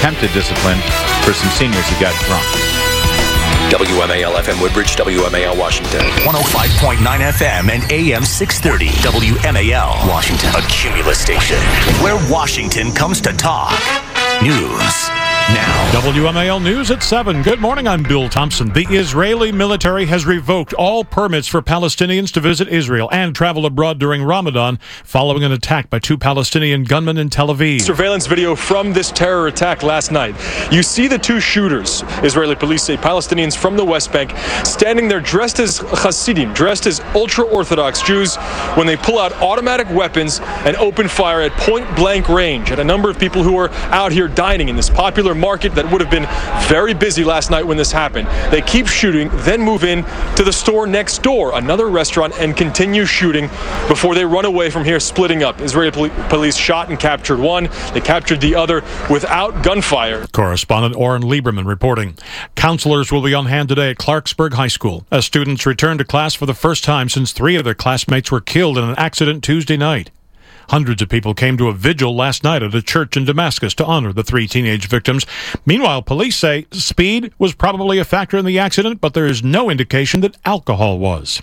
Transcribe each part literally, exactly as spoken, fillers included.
attempted discipline for some seniors who got drunk. W M A L F M Woodbridge, W M A L Washington. one oh five point nine F M and A M six thirty. W M A L Washington. A Cumulus station where Washington comes to talk. News now. W M A L News at seven. Good morning, I'm Bill Thompson. The Israeli military has revoked all permits for Palestinians to visit Israel and travel abroad during Ramadan following an attack by two Palestinian gunmen in Tel Aviv. Surveillance video from this terror attack last night. You see the two shooters, Israeli police say, Palestinians from the West Bank, standing there dressed as Hasidim, dressed as ultra-Orthodox Jews, when they pull out automatic weapons and open fire at point-blank range at a number of people who are out here dining in this popular market that would have been very busy last night when this happened. They keep shooting, then move in to the store next door, another restaurant, and continue shooting before they run away from here, splitting up. Israeli poli- police shot and captured one. They captured the other without gunfire. Correspondent Oren Lieberman reporting. Counselors will be on hand today at Clarksburg High School as students return to class for the first time since three of their classmates were killed in an accident Tuesday night. Hundreds of people came to a vigil last night at a church in Damascus to honor the three teenage victims. Meanwhile, police say speed was probably a factor in the accident, but there is no indication that alcohol was.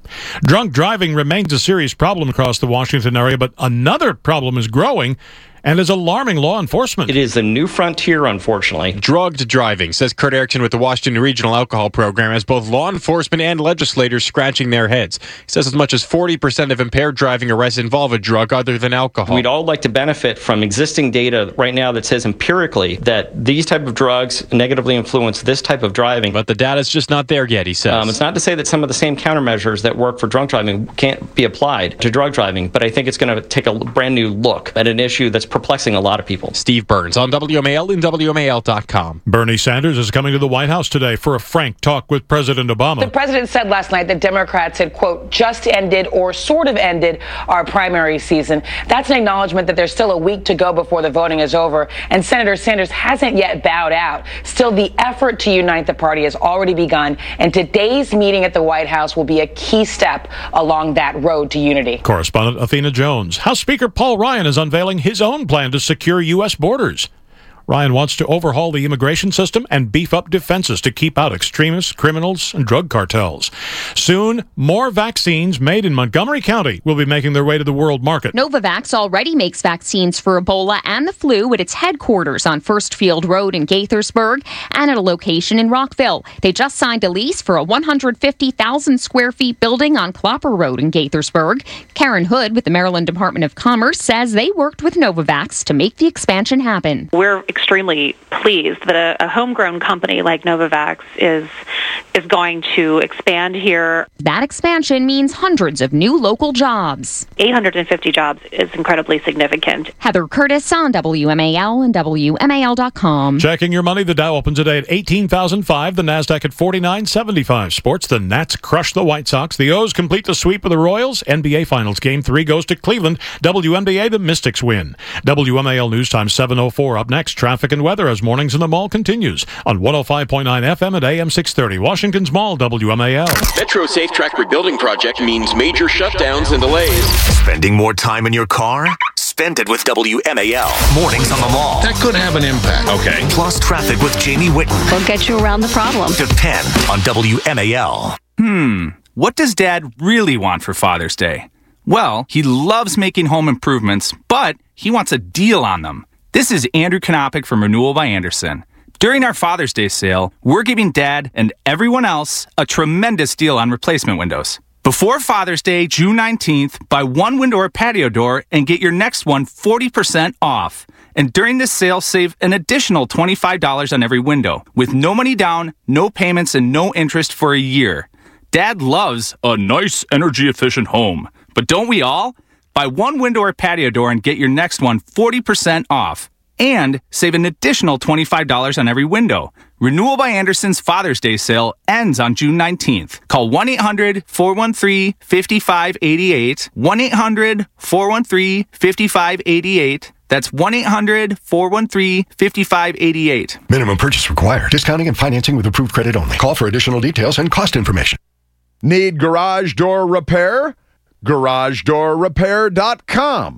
Drunk driving remains a serious problem across the Washington area, but another problem is growing and is alarming law enforcement. It is a new frontier, unfortunately. Drugged driving, says Kurt Erickson with the Washington Regional Alcohol Program, has both law enforcement and legislators scratching their heads. He says as much as forty percent of impaired driving arrests involve a drug other than alcohol. We'd all like to benefit from existing data right now that says empirically that these type of drugs negatively influence this type of driving. But the data's just not there yet, he says. Um, it's not to say that some of the same countermeasures that work for drunk driving can't be applied to drug driving, but I think it's going to take a brand new look at an issue that's perplexing a lot of people. Steve Burns on W M A L and W M A L dot com. Bernie Sanders is coming to the White House today for a frank talk with President Obama. The president said last night that Democrats had, quote, just ended or sort of ended our primary season. That's an acknowledgement that there's still a week to go before the voting is over, and Senator Sanders hasn't yet bowed out. Still, the effort to unite the party has already begun, and today's meeting at the White House will be a key step along that road to unity. Correspondent Athena Jones. House Speaker Paul Ryan is unveiling his own plan to secure U S borders. Ryan wants to overhaul the immigration system and beef up defenses to keep out extremists, criminals, and drug cartels. Soon, more vaccines made in Montgomery County will be making their way to the world market. Novavax already makes vaccines for Ebola and the flu at its headquarters on First Field Road in Gaithersburg and at a location in Rockville. They just signed a lease for a one hundred fifty thousand square feet building on Clopper Road in Gaithersburg. Karen Hood with the Maryland Department of Commerce says they worked with Novavax to make the expansion happen. We're extremely pleased that a, a homegrown company like Novavax is is going to expand here. That expansion means hundreds of new local jobs. eight hundred fifty jobs is incredibly significant. Heather Curtis on W M A L and W M A L dot com. Checking your money, the Dow opens today at eighteen thousand five, the NASDAQ at forty-nine seventy-five. Sports, the Nats crush the White Sox. The O's complete the sweep of the Royals. N B A Finals Game three goes to Cleveland. W N B A, the Mystics win. W M A L News Time seven oh four. Up next, traffic and weather as Mornings in the Mall continues on one oh five point nine F M at A M six thirty. Washington's Mall, W M A L. Metro Safe Track rebuilding project means major shutdowns and delays. Spending more time in your car? Spend it with W M A L. Mornings on the Mall. That could have an impact. Okay. Plus traffic with Jamie Whitten. We'll get you around the problem. Depend on W M A L. Hmm. What does Dad really want for Father's Day? Well, he loves making home improvements, but he wants a deal on them. This is Andrew Knopick from Renewal by Anderson. During our Father's Day sale, we're giving Dad and everyone else a tremendous deal on replacement windows. Before Father's Day, June nineteenth, buy one window or patio door and get your next one forty percent off. And during this sale, save an additional twenty-five dollars on every window, with no money down, no payments, and no interest for a year. Dad loves a nice, energy-efficient home. But don't we all? Buy one window or patio door and get your next one forty percent off. And save an additional twenty-five dollars on every window. Renewal by Anderson's Father's Day sale ends on June nineteenth. Call one eight hundred, four one three, five five eight eight. one eight hundred, four one three, five five eight eight. That's one eight hundred, four one three, five five eight eight. Minimum purchase required. Discounting and financing with approved credit only. Call for additional details and cost information. Need garage door repair? garage door repair dot com.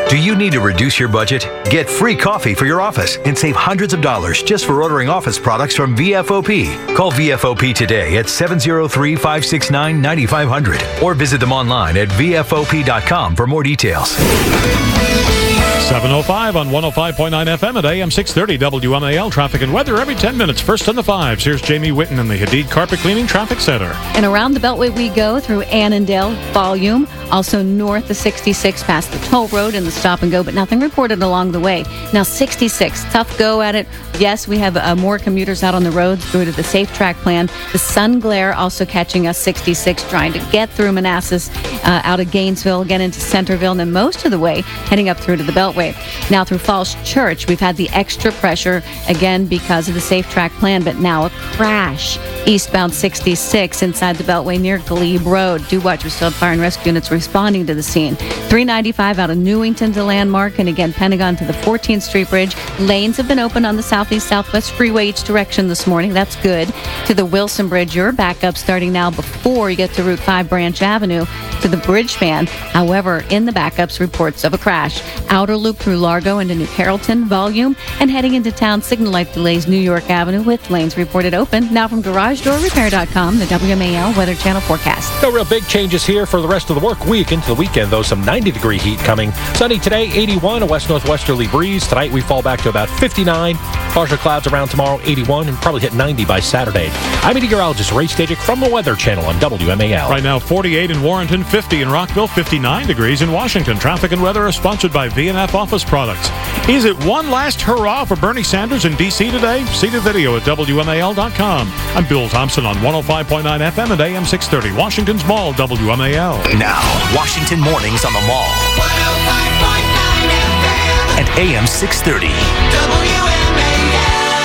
Do you need to reduce your budget? Get free coffee for your office and save hundreds of dollars just for ordering office products from V F O P. Call V F O P today at seven oh three, five six nine, nine five hundred or visit them online at V F O P dot com for more details. seven oh five on one oh five point nine F M at A M six thirty W M A L. Traffic and weather every ten minutes. First on the fives. Here's Jamie Whitten in the Hadid Carpet Cleaning Traffic Center. And around the Beltway we go through Annandale, Volume, also north of sixty-six past the toll road and the stop and go, but nothing reported along the way. Now sixty-six, tough go at it. Yes, we have uh, more commuters out on the roads due to the Safe Track plan. The sun glare also catching us sixty-six, trying to get through Manassas, uh, out of Gainesville, get into Centerville, and then most of the way heading up through to the Beltway. Now through Falls Church, we've had the extra pressure, again, because of the Safe Track plan, but now a crash eastbound sixty-six inside the Beltway near Glebe Road. Do watch, we still have fire and rescue units responding to the scene. three ninety-five out of Newington to Landmark, and again, Pentagon to the fourteenth Street Bridge. Lanes have been open on the southeast southwest freeway each direction this morning. That's good. To the Wilson Bridge, your backup starting now before you get to Route five Branch Avenue to the bridge span. However, in the backups, reports of a crash. Outer loop through Largo into New Carrollton, Volume, and heading into town, signal light delays New York Avenue with lanes reported open. Now from Garage Door Repair dot com, the W M A L Weather Channel forecast. No real big changes here for the rest of the work week. Into the weekend, though, some ninety degree heat coming. Sunny today, eighty-one, a west-northwesterly breeze. Tonight, we fall back to about fifty-nine. Partial clouds around tomorrow, eighty-one, and probably hit ninety by Saturday. I'm meteorologist Ray Stajic from the Weather Channel on W M A L. Right now, forty-eight in Warrenton, fifty in Rockville, fifty-nine degrees in Washington. Traffic and weather are sponsored by V and F Office Products. Is it one last hurrah for Bernie Sanders in D C today? See the video at W M A L dot com. I'm Bill Thompson on one oh five point nine F M at A M six thirty. Washington's Mall, W M A L. Now, Washington Mornings on the Mall. one oh five point nine F M. At A M six thirty. W M A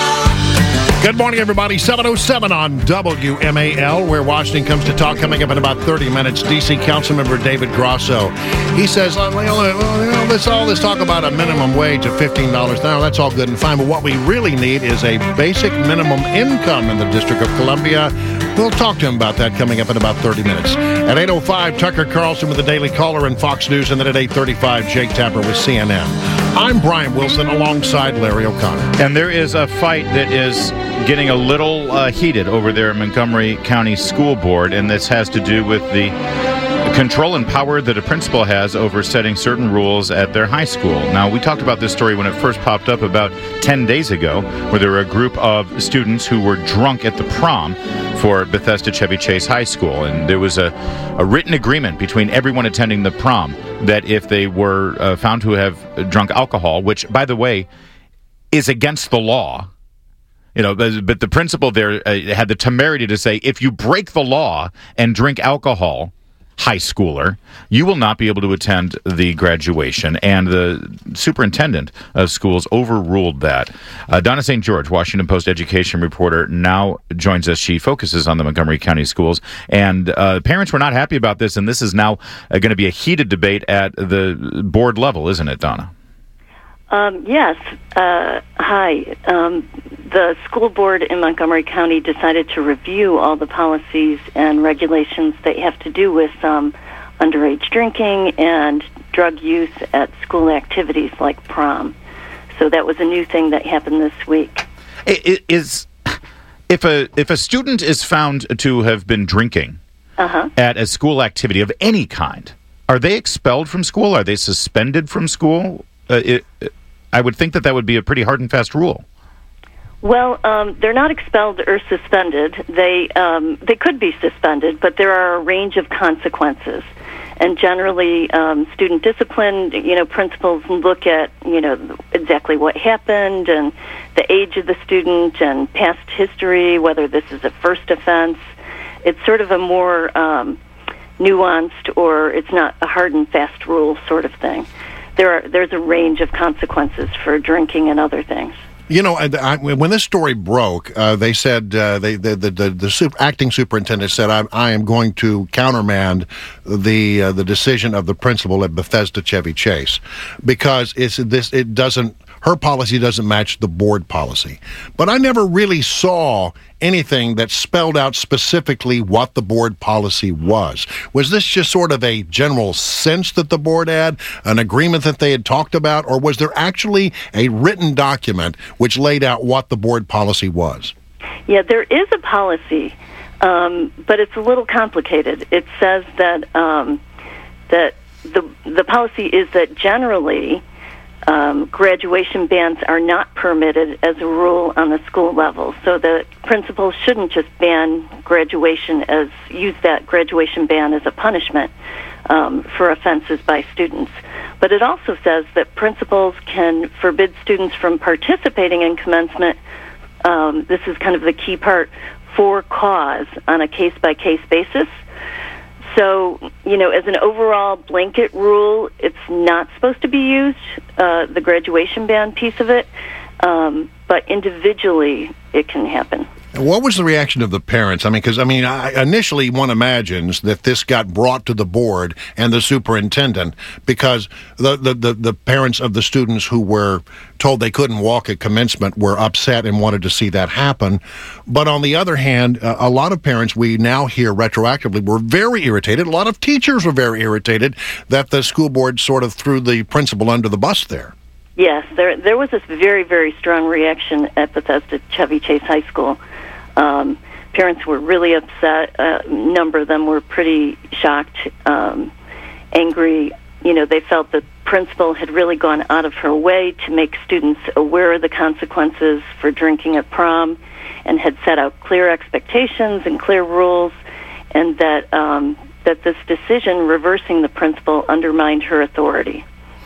L. Good morning, everybody. seven oh seven on W M A L, where Washington comes to talk. Coming up in about thirty minutes, D C Councilmember David Grosso. He says, well, you know, let's all this talk about a minimum wage of fifteen dollars an hour. That's all good and fine, but what we really need is a basic minimum income in the District of Columbia. We'll talk to him about that coming up in about thirty minutes. At eight oh five, Tucker Carlson with the Daily Caller and Fox News, and then at eight thirty-five, Jake Tapper with C N N. I'm Brian Wilson alongside Larry O'Connor. And there is a fight that is getting a little uh, heated over there at Montgomery County School Board, and this has to do with the control and power that a principal has over setting certain rules at their high school. Now, we talked about this story when it first popped up about ten days ago, where there were a group of students who were drunk at the prom for Bethesda Chevy Chase High School, and there was a, a written agreement between everyone attending the prom that if they were uh, found to have drunk alcohol, which, by the way, is against the law, you know, but, but the principal there uh, had the temerity to say, if you break the law and drink alcohol, high schooler, you will not be able to attend the graduation. And the superintendent of schools overruled that. Uh, Donna Saint George, Washington Post education reporter, now joins us. She focuses on the Montgomery County schools. And uh, parents were not happy about this, and this is now uh, going to be a heated debate at the board level, isn't it, Donna? Um, yes. Uh, hi. Um, the school board in Montgomery County decided to review all the policies and regulations that have to do with um, underage drinking and drug use at school activities like prom. So that was a new thing that happened this week. It is if a if a student is found to have been drinking uh-huh. at a school activity of any kind, are they expelled from school? Are they suspended from school? Uh, it, I would think that that would be a pretty hard and fast rule. Well, um, they're not expelled or suspended. They um, they could be suspended, but there are a range of consequences. And generally, um, student discipline, you know, principals look at, you know, exactly what happened and the age of the student and past history, whether this is a first offense. It's sort of a more um, nuanced, or it's not a hard and fast rule sort of thing. There are there's a range of consequences for drinking and other things. You know, I, I, when this story broke, uh, they said uh, they, the the the, the super, acting superintendent said, "I, I am going to countermand the uh, the decision of the principal at Bethesda Chevy Chase because it's this it doesn't her policy doesn't match the board policy. But I never really saw anything that spelled out specifically what the board policy was. Was this just sort of a general sense that the board had, an agreement that they had talked about, or was there actually a written document which laid out what the board policy was? Yeah, there is a policy, um, but it's a little complicated. It says that um, that the the policy is that generally um, graduation bans are not permitted as a rule on the school level. So the principals shouldn't just ban graduation as use that graduation ban as a punishment um, for offenses by students. But it also says that principals can forbid students from participating in commencement. Um, this is kind of the key part, for cause on a case-by-case basis. So, you know, as an overall blanket rule, it's not supposed to be used, uh, the graduation ban piece of it, um, but individually it can happen. What was the reaction of the parents? I mean, because, I mean, I, initially one imagines that this got brought to the board and the superintendent because the, the, the, the parents of the students who were told they couldn't walk at commencement were upset and wanted to see that happen. But on the other hand, uh, a lot of parents we now hear retroactively were very irritated. A lot of teachers were very irritated that the school board sort of threw the principal under the bus there. Yes, there there was this very, very strong reaction at Bethesda Chevy Chase High School. Um, parents were really upset. A number of them were pretty shocked, um, angry. You know, they felt the principal had really gone out of her way to make students aware of the consequences for drinking at prom and had set out clear expectations and clear rules, and that um, that this decision reversing the principal undermined her authority.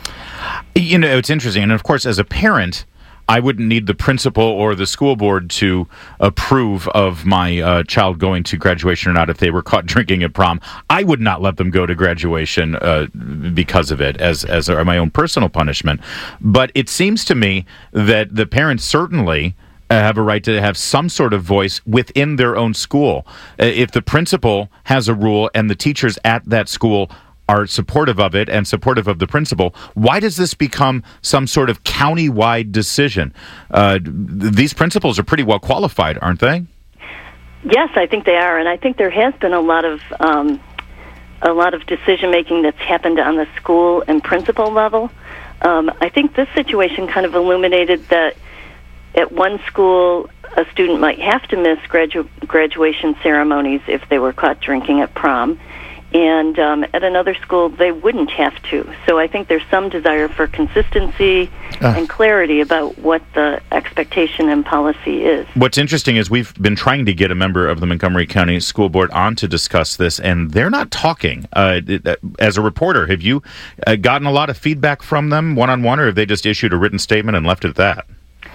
You know, it's interesting. And of course, as a parent, I wouldn't need the principal or the school board to approve of my uh, child going to graduation or not if they were caught drinking at prom. I would not let them go to graduation uh, because of it as, as a, my own personal punishment. But it seems to me that the parents certainly have a right to have some sort of voice within their own school. Uh, if the principal has a rule and the teachers at that school are supportive of it and supportive of the principal, why does this become some sort of county-wide decision? Uh, these principals are pretty well qualified, aren't they? Yes, I think they are, and I think there has been a lot of um, a lot of decision-making that's happened on the school and principal level. Um, I think this situation kind of illuminated that at one school, a student might have to miss gradu- graduation ceremonies if they were caught drinking at prom. And um, at another school, they wouldn't have to. So I think there's some desire for consistency uh. and clarity about what the expectation and policy is. What's interesting is we've been trying to get a member of the Montgomery County School Board on to discuss this, and they're not talking. Uh, as a reporter, have you uh, gotten a lot of feedback from them one-on-one, or have they just issued a written statement and left it at that?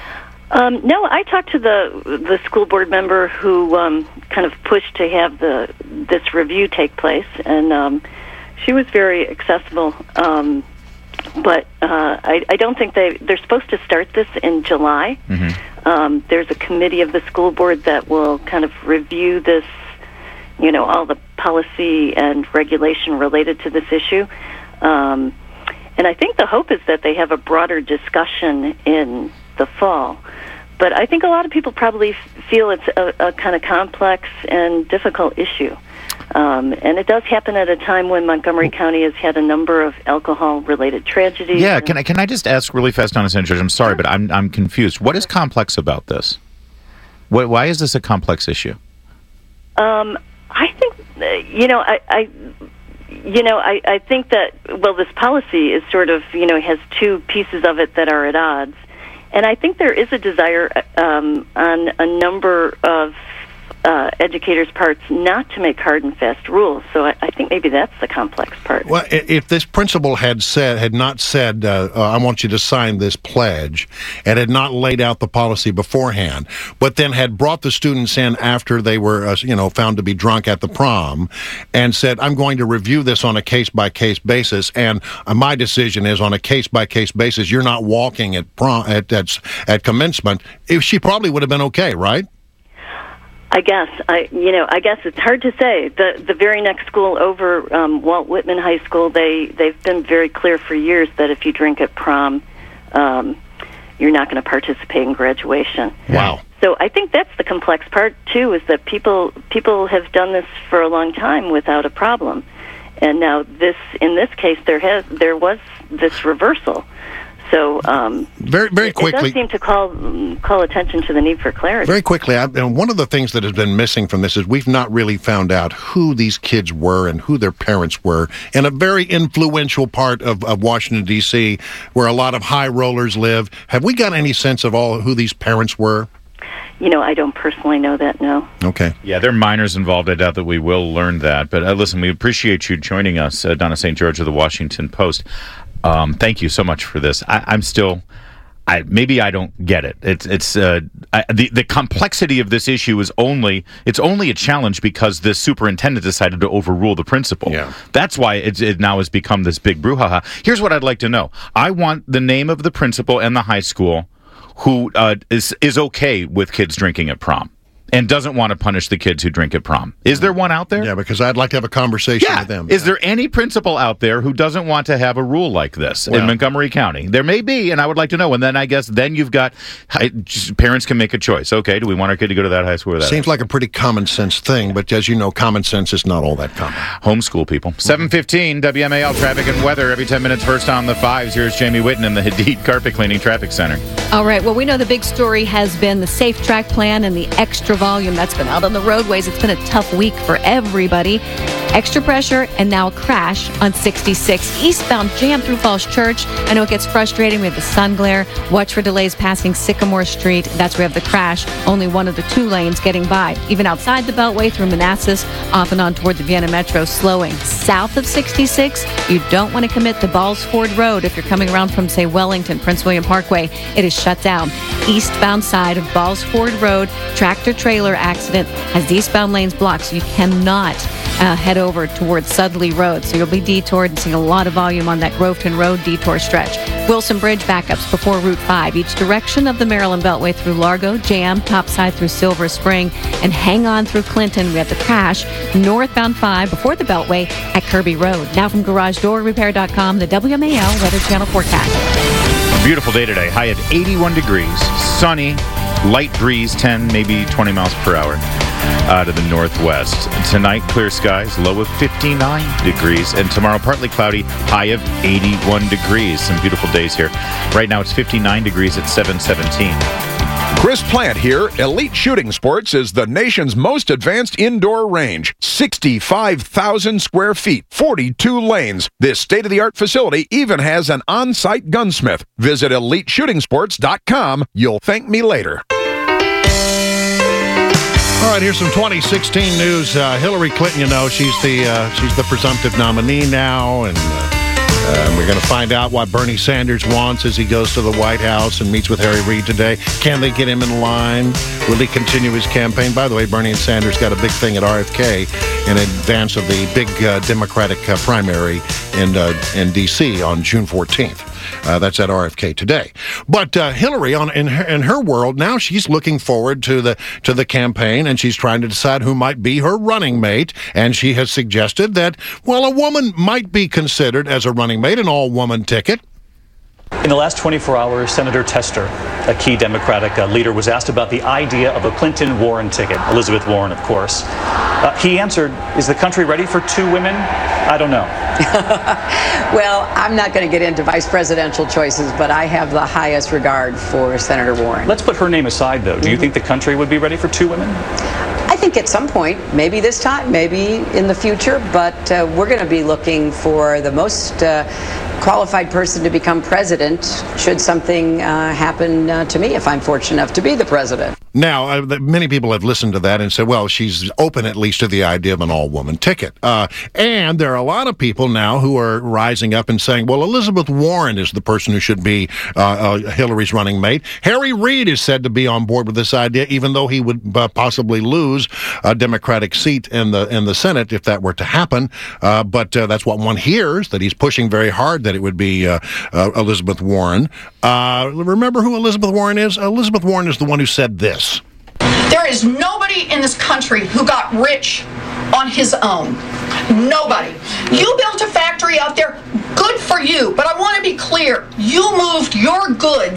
Um, no, I talked to the the school board member who um, kind of pushed to have the this review take place, and um, she was very accessible. Um, but uh, I, I don't think they they're supposed to start this in July. Mm-hmm. Um, there's a committee of the school board that will kind of review this, you know, all the policy and regulation related to this issue. Um, and I think the hope is that they have a broader discussion in the fall. But I think a lot of people probably f- feel it's a, a kind of complex and difficult issue. Um, and it does happen at a time when Montgomery County has had a number of alcohol-related tragedies. Yeah, can I can I just ask really fast on this, Judge? I'm sorry, but I'm I'm confused. What is complex about this? What, why is this a complex issue? Um, I think, uh, you know, I, I you know, I, I think that, well, this policy is sort of, you know, has two pieces of it that are at odds. And I think there is a desire um, on a number of uh, educators' parts not to make hard and fast rules. So I, I think maybe that's the complex part. Well, if this principal had said, had not said, uh, uh, I want you to sign this pledge, and had not laid out the policy beforehand, but then had brought the students in after they were, uh, you know, found to be drunk at the prom, and said, I'm going to review this on a case-by-case basis, and uh, my decision is on a case-by-case basis. You're not walking at prom at at, at commencement. If she probably would have been okay, right? I guess I, you know, I guess it's hard to say. The the very next school over, um, Walt Whitman High School, they they've been very clear for years that if you drink at prom, um, you're not going to participate in graduation. Wow. So I think that's the complex part too, is that people people have done this for a long time without a problem, and now this in this case there has there was this reversal. So um, very very quickly, it does seem to call call attention to the need for clarity. Very quickly, I, and one of the things that has been missing from this is we've not really found out who these kids were and who their parents were in a very influential part of, of Washington, D C, where a lot of high rollers live. Have we got any sense of all who these parents were? You know, I don't personally know that, no. Okay. Yeah, there are minors involved. I doubt that we will learn that. But uh, listen, we appreciate you joining us, uh, Donna Saint George of the Washington Post. Um, thank you so much for this. I, I'm still, I maybe I don't get it. It's it's uh, I, the the complexity of this issue is only it's only a challenge because the superintendent decided to overrule the principal. Yeah. That's why it, it now has become this big brouhaha. Here's what I'd like to know. I want the name of the principal and the high school who uh, is is okay with kids drinking at prom and doesn't want to punish the kids who drink at prom. Is there one out there? Yeah, because I'd like to have a conversation yeah. with them. Is there any principal out there who doesn't want to have a rule like this well, in Montgomery County? There may be, and I would like to know. And then I guess then you've got parents can make a choice. Okay, do we want our kid to go to that high school or that? Seems like a pretty common sense thing, but as you know, common sense is not all that common. Homeschool people. seven fifteen W M A L traffic and weather every ten minutes. First on the fives. Here's Jamie Whitten in the Hadid Carpet Cleaning Traffic Center. All right. Well, we know the big story has been the Safe Track plan and the extra volume that's been out on the roadways. It's been a tough week for everybody. Extra pressure and now a crash on sixty-six. Eastbound jam through Falls Church. I know it gets frustrating. We have the sun glare. Watch for delays passing Sycamore Street. That's where we have the crash. Only one of the two lanes getting by. Even outside the Beltway through Manassas, off and on toward the Vienna Metro, slowing. South of sixty-six, you don't want to commit to Balls Ford Road if you're coming around from, say, Wellington, Prince William Parkway. It is shut down. Eastbound side of Balls Ford Road, tractor-trailer accident has the eastbound lanes blocked, so you cannot uh, head over towards Sudley Road. So you'll be detoured and seeing a lot of volume on that Groveton Road detour stretch. Wilson Bridge backups before Route five. Each direction of the Maryland Beltway through Largo, jam, topside through Silver Spring, and hang on through Clinton. We have the crash northbound five before the Beltway at Kirby Road. Now from Garage Door Repair dot com, the W M A L Weather Channel forecast. A beautiful day today. High at eighty-one degrees. Sunny. Light breeze, ten, maybe twenty miles per hour out of the northwest. Tonight, clear skies, low of fifty-nine degrees. And tomorrow, partly cloudy, high of eighty-one degrees. Some beautiful days here. Right now, it's fifty-nine degrees at seven seventeen. Chris Plant here. Elite Shooting Sports is the nation's most advanced indoor range. sixty-five thousand square feet, forty-two lanes. This state-of-the-art facility even has an on-site gunsmith. Visit elite shooting sports dot com. You'll thank me later. All right, here's some twenty sixteen news. Uh, Hillary Clinton, you know, she's the uh, she's the presumptive nominee now, and uh, uh, we're going to find out what Bernie Sanders wants as he goes to the White House and meets with Harry Reid today. Can they get him in line? Will he continue his campaign? By the way, Bernie and Sanders got a big thing at R F K in advance of the big uh, Democratic uh, primary in uh, in D C on June fourteenth. Uh, that's at R F K today. But uh, Hillary, on in her, in her world now, she's looking forward to the to the campaign, and she's trying to decide who might be her running mate. And she has suggested that, well, a woman might be considered as a running mate, an all-woman ticket. In the last twenty-four hours, Senator Tester, a key Democratic uh, leader, was asked about the idea of a Clinton-Warren ticket. Elizabeth Warren, of course. Uh, he answered, is the country ready for two women? I don't know. Well, I'm not going to get into vice presidential choices, but I have the highest regard for Senator Warren. Let's put her name aside, though. Do mm-hmm. you think the country would be ready for two women? I think at some point, maybe this time, maybe in the future, but uh, we're going to be looking for the most uh, qualified person to become president should something uh, happen uh, to me if I'm fortunate enough to be the president. Now, uh, many people have listened to that and said, well, she's open at least to the idea of an all-woman ticket. Uh, and there are a lot of people now who are rising up and saying, well, Elizabeth Warren is the person who should be uh, uh, Hillary's running mate. Harry Reid is said to be on board with this idea, even though he would uh, possibly lose a Democratic seat in the in the Senate if that were to happen. Uh, but uh, that's what one hears, that he's pushing very hard that it would be uh, uh, Elizabeth Warren. Uh, remember who Elizabeth Warren is? Elizabeth Warren is the one who said this. There is nobody in this country who got rich on his own. Nobody. You built a factory out there, good for you, but I want to be clear. You moved your goods to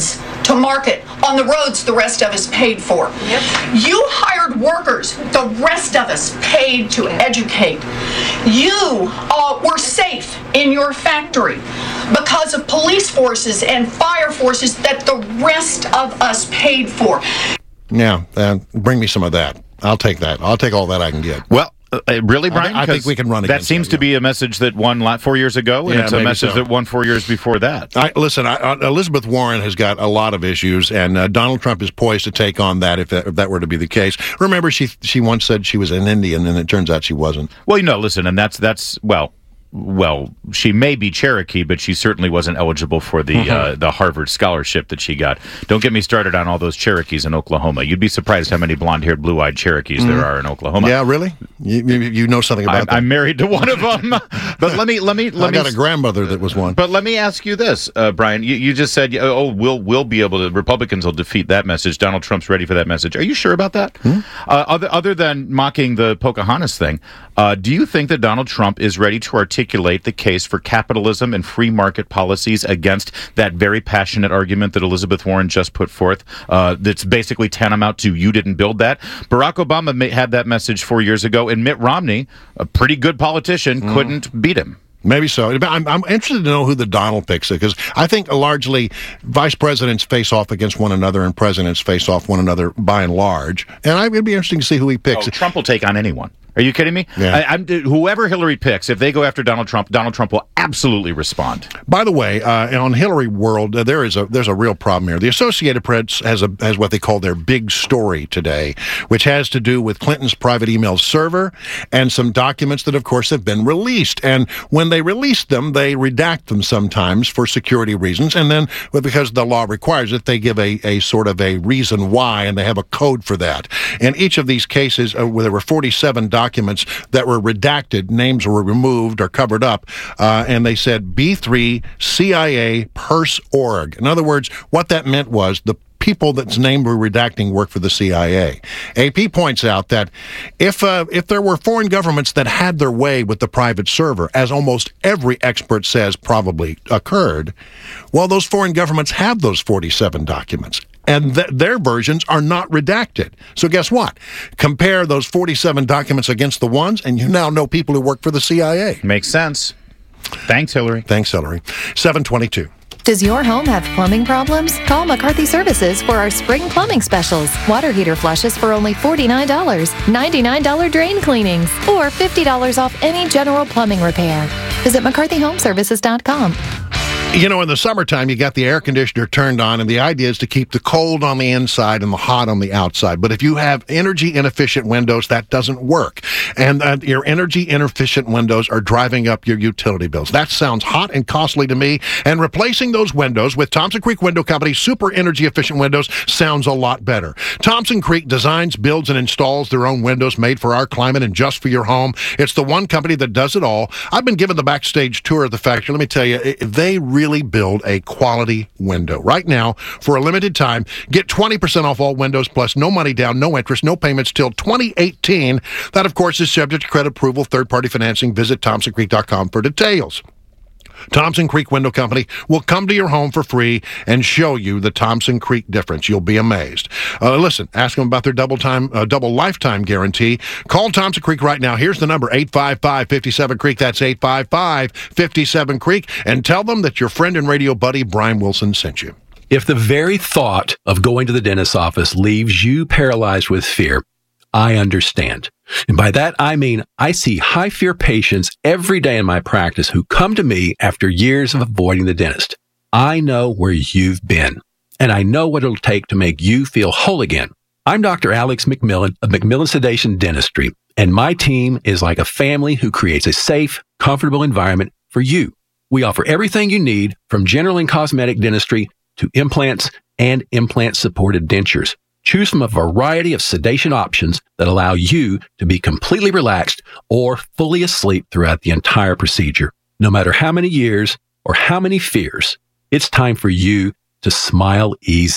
to market on the roads the rest of us paid for. Yep. You hired workers the rest of us paid to educate. You uh, were safe in your factory because of police forces and fire forces that the rest of us paid for. Yeah, uh, bring me some of that. I'll take that. I'll take all that I can get. Well, Uh, really, Brian? I, I think we can run That against seems that, to be a message that won la- four years ago, and Yeah, it's a maybe message so. that won four years before that. I, listen, I, uh, Elizabeth Warren has got a lot of issues, and uh, Donald Trump is poised to take on that if, that if that were to be the case. Remember, she she once said she was an Indian, and it turns out she wasn't. Well, you know, listen, and that's that's well, well, she may be Cherokee, but she certainly wasn't eligible for the uh, the Harvard scholarship that she got. Don't get me started on all those Cherokees in Oklahoma. You'd be surprised how many blonde-haired, blue-eyed Cherokees there are in Oklahoma. Yeah, really? You, you, you know something about I'm, that? I'm married to one of them. But let me let me let I me. got a grandmother that was one. But let me ask you this, uh, Brian. You, you just said, oh, we'll we'll be able to. Republicans will defeat that message. Donald Trump's ready for that message. Are you sure about that? Hmm? Uh, other other than mocking the Pocahontas thing, uh, do you think that Donald Trump is ready to articulate the case for capitalism and free market policies against that very passionate argument that Elizabeth Warren just put forth? Uh, that's basically tantamount to "you didn't build that." Barack Obama may, had that message four years ago, and Mitt Romney, a pretty good politician, Mm. couldn't beat him. Maybe so. I'm, I'm interested to know who the Donald picks, because I think largely vice presidents face off against one another and presidents face off one another by and large. And I, it'd be interesting to see who he picks. Oh, Trump will take on anyone. Are you kidding me? Yeah. I, I'm, whoever Hillary picks, if they go after Donald Trump, Donald Trump will absolutely respond. By the way, uh, on Hillary World, uh, there is a there's a real problem here. The Associated Press has a has what they call their big story today, which has to do with Clinton's private email server and some documents that, of course, have been released. And when they release them, they redact them sometimes for security reasons, and then well, because the law requires it, they give a a sort of a reason why, and they have a code for that. In each of these cases, uh, where there were forty-seven documents. documents that were redacted, names were removed or covered up, uh, and they said B three C I A Purse Org. In other words, what that meant was the people that's named were redacting work for the C I A. A P points out that if uh, if there were foreign governments that had their way with the private server, as almost every expert says probably occurred, well, those foreign governments have those forty-seven documents. And th- their versions are not redacted. So guess what? Compare those forty-seven documents against the ones, and you now know people who work for the C I A. Makes sense. Thanks, Hillary. Thanks, Hillary. seven twenty-two. Does your home have plumbing problems? Call McCarthy Services for our spring plumbing specials. Water heater flushes for only forty-nine dollars, ninety-nine dollars drain cleanings, or fifty dollars off any general plumbing repair. Visit McCarthy Home Services dot com. You know, in the summertime, you got the air conditioner turned on, and the idea is to keep the cold on the inside and the hot on the outside. But if you have energy inefficient windows, that doesn't work. And uh, your energy inefficient windows are driving up your utility bills. That sounds hot and costly to me. And replacing those windows with Thompson Creek Window Company super energy efficient windows sounds a lot better. Thompson Creek designs, builds, and installs their own windows made for our climate and just for your home. It's the one company that does it all. I've been given the backstage tour of the factory. Let me tell you, they really really build a quality window. Right now, for a limited time, get twenty percent off all windows plus no money down, no interest, no payments till twenty eighteen. That, of course, is subject to credit approval, third-party financing. Visit Thompson Creek dot com for details. Thompson Creek Window Company will come to your home for free and show you the Thompson Creek difference. You'll be amazed. Uh, listen, ask them about their double time, uh, double lifetime guarantee. Call Thompson Creek right now. Here's the number, eight five five, five seven, Creek. That's eight five five, five seven, Creek. And tell them that your friend and radio buddy, Brian Wilson, sent you. If the very thought of going to the dentist's office leaves you paralyzed with fear, I understand. And by that, I mean I see high fear patients every day in my practice who come to me after years of avoiding the dentist. I know where you've been, and I know what it'll take to make you feel whole again. I'm Doctor Alex McMillan of McMillan Sedation Dentistry, and my team is like a family who creates a safe, comfortable environment for you. We offer everything you need, from general and cosmetic dentistry to implants and implant-supported dentures. Choose from a variety of sedation options that allow you to be completely relaxed or fully asleep throughout the entire procedure. No matter how many years or how many fears, it's time for you to smile easy.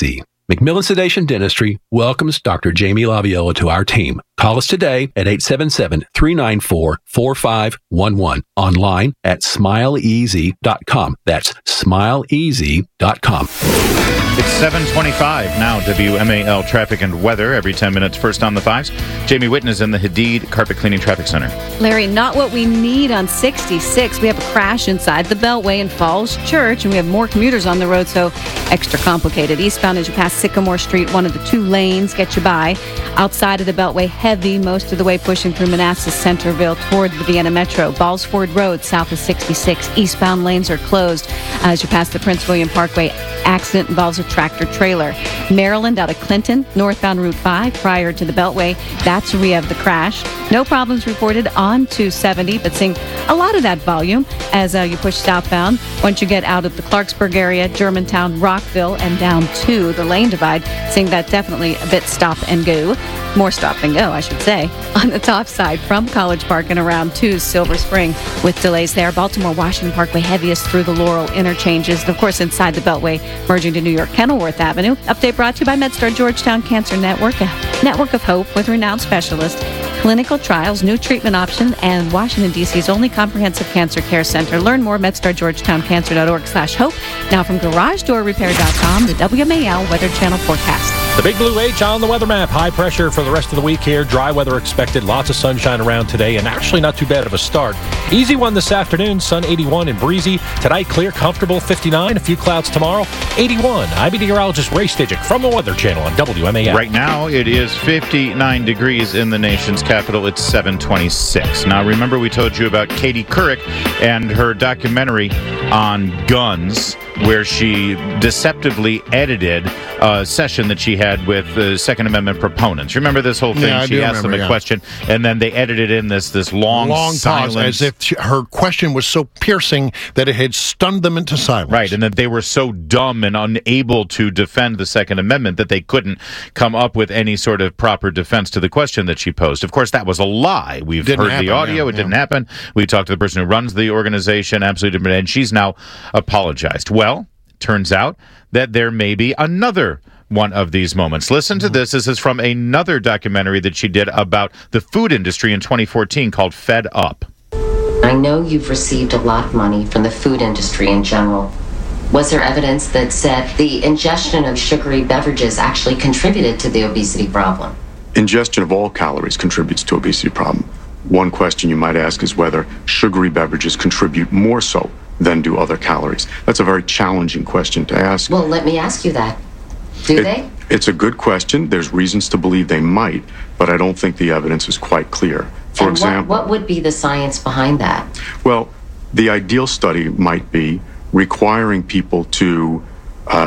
McMillan Sedation Dentistry welcomes Doctor Jamie Laviola to our team. Call us today at eight seven seven, three nine four, four five one one. Online at smile easy dot com. That's smile easy dot com. It's seven twenty-five now. W M A L traffic and weather every ten minutes. First on the fives. Jamie Whitten is in the Hadid Carpet Cleaning Traffic Center. Larry, not what we need on sixty-six. We have a crash inside the Beltway in Falls Church, and we have more commuters on the road, so extra complicated. Eastbound as you pass Sycamore Street, one of the two lanes get you by. Outside of the Beltway, heavy most of the way pushing through Manassas Centerville toward the Vienna Metro. Ballsford Road, south of sixty-six. Eastbound lanes are closed as you pass the Prince William Parkway. Accident involves a tractor trailer. Maryland out of Clinton, northbound Route five, prior to the Beltway. That's where we have the crash. No problems reported on two seventy, but seeing a lot of that volume as uh, you push southbound. Once you get out of the Clarksburg area, Germantown, Rockville, and down to the lane divide, seeing that definitely a bit stop and go. More stop and go, I should say. On the top side, from College Park and around to Silver Spring, with delays there. Baltimore-Washington Parkway heaviest through the Laurel interchanges. And of course, inside the Beltway, merging to New York Kenilworth Avenue. Update brought to you by MedStar Georgetown Cancer Network, a network of hope with renowned specialists, clinical trials, new treatment option, and Washington, D C's only comprehensive cancer care center. Learn more at medstar georgetown cancer dot org slash hope. Now from garage door repair dot com, the W M A L Weather Channel forecast. The Big Blue H on the weather map. High pressure for the rest of the week here. Dry weather expected. Lots of sunshine around today, and actually not too bad of a start. Easy one this afternoon. Sun eighty-one and breezy. Tonight, clear, comfortable, fifty-nine. A few clouds tomorrow, eighty-one. I'm meteorologist Ray Stajic from the Weather Channel on W M A L. Right now, it is fifty-nine degrees in the nation's capital. It's seven twenty-six. Now, remember we told you about Katie Couric and her documentary on guns, where she deceptively edited a session that she had with the Second Amendment proponents. Remember this whole thing? Yeah, I she do asked remember, them a yeah. question, and then they edited in this this long, long silence. pause, as if she, her question was so piercing that it had stunned them into silence. Right, and that they were so dumb and unable to defend the Second Amendment that they couldn't come up with any sort of proper defense to the question that she posed. Of course, that was a lie. We've Didn't heard happen, the audio. yeah, it didn't yeah. happen. We talked to the person who runs the organization, absolutely different, and she's now apologized. Well, turns out that there may be another one of these moments. Listen to this. This is from another documentary that she did about the food industry in twenty fourteen called Fed Up. I know you've received a lot of money from the food industry in general. Was there evidence that said the ingestion of sugary beverages actually contributed to the obesity problem? Ingestion of all calories contributes to obesity problem. One question you might ask is whether sugary beverages contribute more so than do other calories. That's a very challenging question to ask. Well, let me ask you that. Do It- they? It's a good question. There's reasons to believe they might, but I don't think the evidence is quite clear. For and example, what, what would be the science behind that? well, the ideal study might be requiring people to, uh,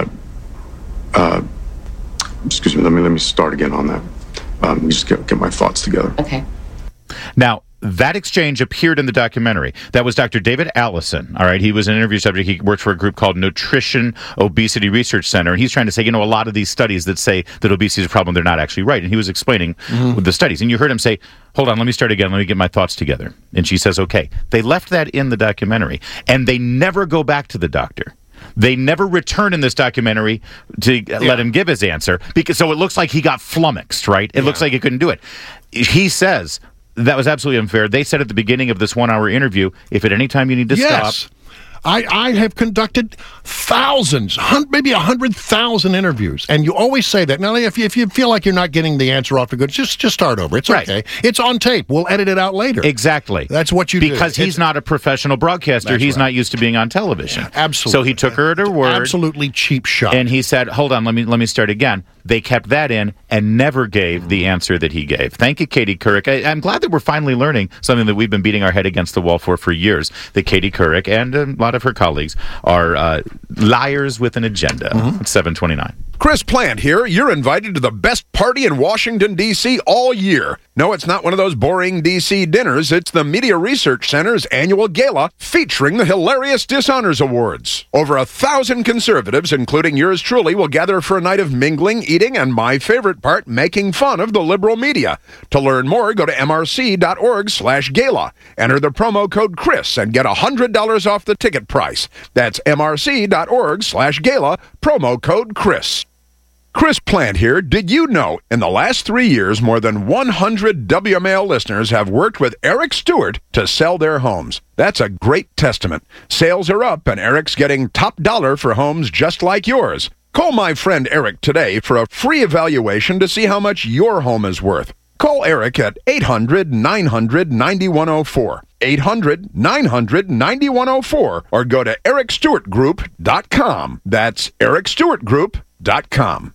uh, excuse me, let me let me start again on that. Um, let me just get, get my thoughts together. Okay. Now, that exchange appeared in the documentary. That was Doctor David Allison. All right, he was an interview subject. He worked for a group called Nutrition Obesity Research Center, and he's trying to say, you know, a lot of these studies that say that obesity is a problem, they're not actually right. And he was explaining Mm-hmm. the studies, and you heard him say, "Hold on, let me start again. Let me get my thoughts together." And she says, "Okay." They left that in the documentary, and they never go back to the doctor. They never return in this documentary to let him give his answer, because so it looks like he got flummoxed, right? It looks like he couldn't do it. He says that was absolutely unfair. They said at the beginning of this one-hour interview, if at any time you need to Yes. stop, I, I have conducted thousands, hun- maybe a hundred thousand interviews, and you always say that. Now, if you, if you feel like you're not getting the answer off the good, just just start over. It's Right. okay. It's on tape. We'll edit it out later. Exactly. That's what you do. because he's It's- not a professional broadcaster. That's He's right. not used to being on television. absolutely. So he took her at her word. Absolutely cheap shot. And he said, "Hold on, let me let me start again." They kept that in and never gave the answer that he gave. Thank you, Katie Couric. I, I'm glad that we're finally learning something that we've been beating our head against the wall for for years. That Katie Couric and a lot of her colleagues are uh, liars with an agenda. It's seven twenty-nine. Chris Plant here. You're invited to the best party in Washington, D C all year. No, it's not one of those boring D C dinners. It's the Media Research Center's annual gala featuring the hilarious Dishonors Awards. Over a thousand conservatives, including yours truly, will gather for a night of mingling, eating, and my favorite part, making fun of the liberal media. To learn more, go to m r c dot org slash gala. Enter the promo code Chris and get one hundred dollars off the ticket price. That's m r c dot org slash gala, promo code Chris. Chris Plant here. Did you know in the last three years, more than one hundred W M A L listeners have worked with Eric Stewart to sell their homes? That's a great testament. Sales are up, and Eric's getting top dollar for homes just like yours. Call my friend Eric today for a free evaluation to see how much your home is worth. Call Eric at eight hundred, nine hundred, ninety-one oh four. eight hundred, nine hundred, ninety-one oh four. Or go to eric stewart group dot com. That's eric stewart group dot com.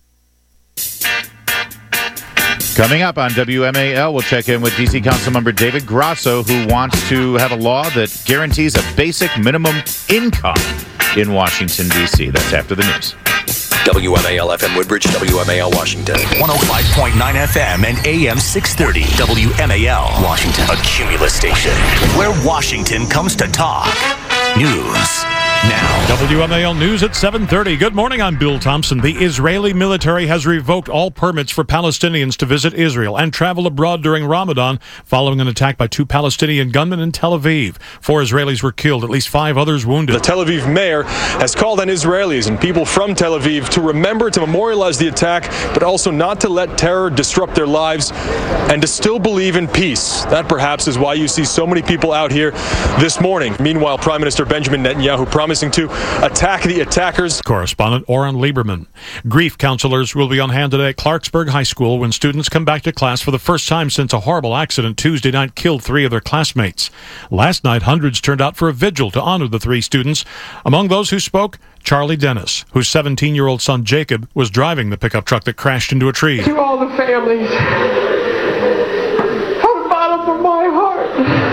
Coming up on W M A L, we'll check in with D C Councilmember David Grosso, who wants to have a law that guarantees a basic minimum income in Washington, D C. That's after the news. W M A L F M Woodbridge, W M A L Washington. one oh five point nine F M and A M six thirty. W M A L Washington. A Cumulus station where Washington comes to talk. News now. W M A L News at seven thirty. Good morning, I'm Bill Thompson. The Israeli military has revoked all permits for Palestinians to visit Israel and travel abroad during Ramadan following an attack by two Palestinian gunmen in Tel Aviv. Four Israelis were killed, at least five others wounded. The Tel Aviv mayor has called on Israelis and people from Tel Aviv to remember to memorialize the attack, but also not to let terror disrupt their lives and to still believe in peace. That perhaps is why you see so many people out here this morning. Meanwhile, Prime Minister Benjamin Netanyahu promising to attack the attackers. Correspondent Oren Lieberman. Grief counselors will be on hand today at Clarksburg High School when students come back to class for the first time since a horrible accident Tuesday night killed three of their classmates. Last night, hundreds turned out for a vigil to honor the three students. Among those who spoke, Charlie Dennis, whose seventeen-year-old son Jacob was driving the pickup truck that crashed into a tree. To all the families, from the bottom of my heart,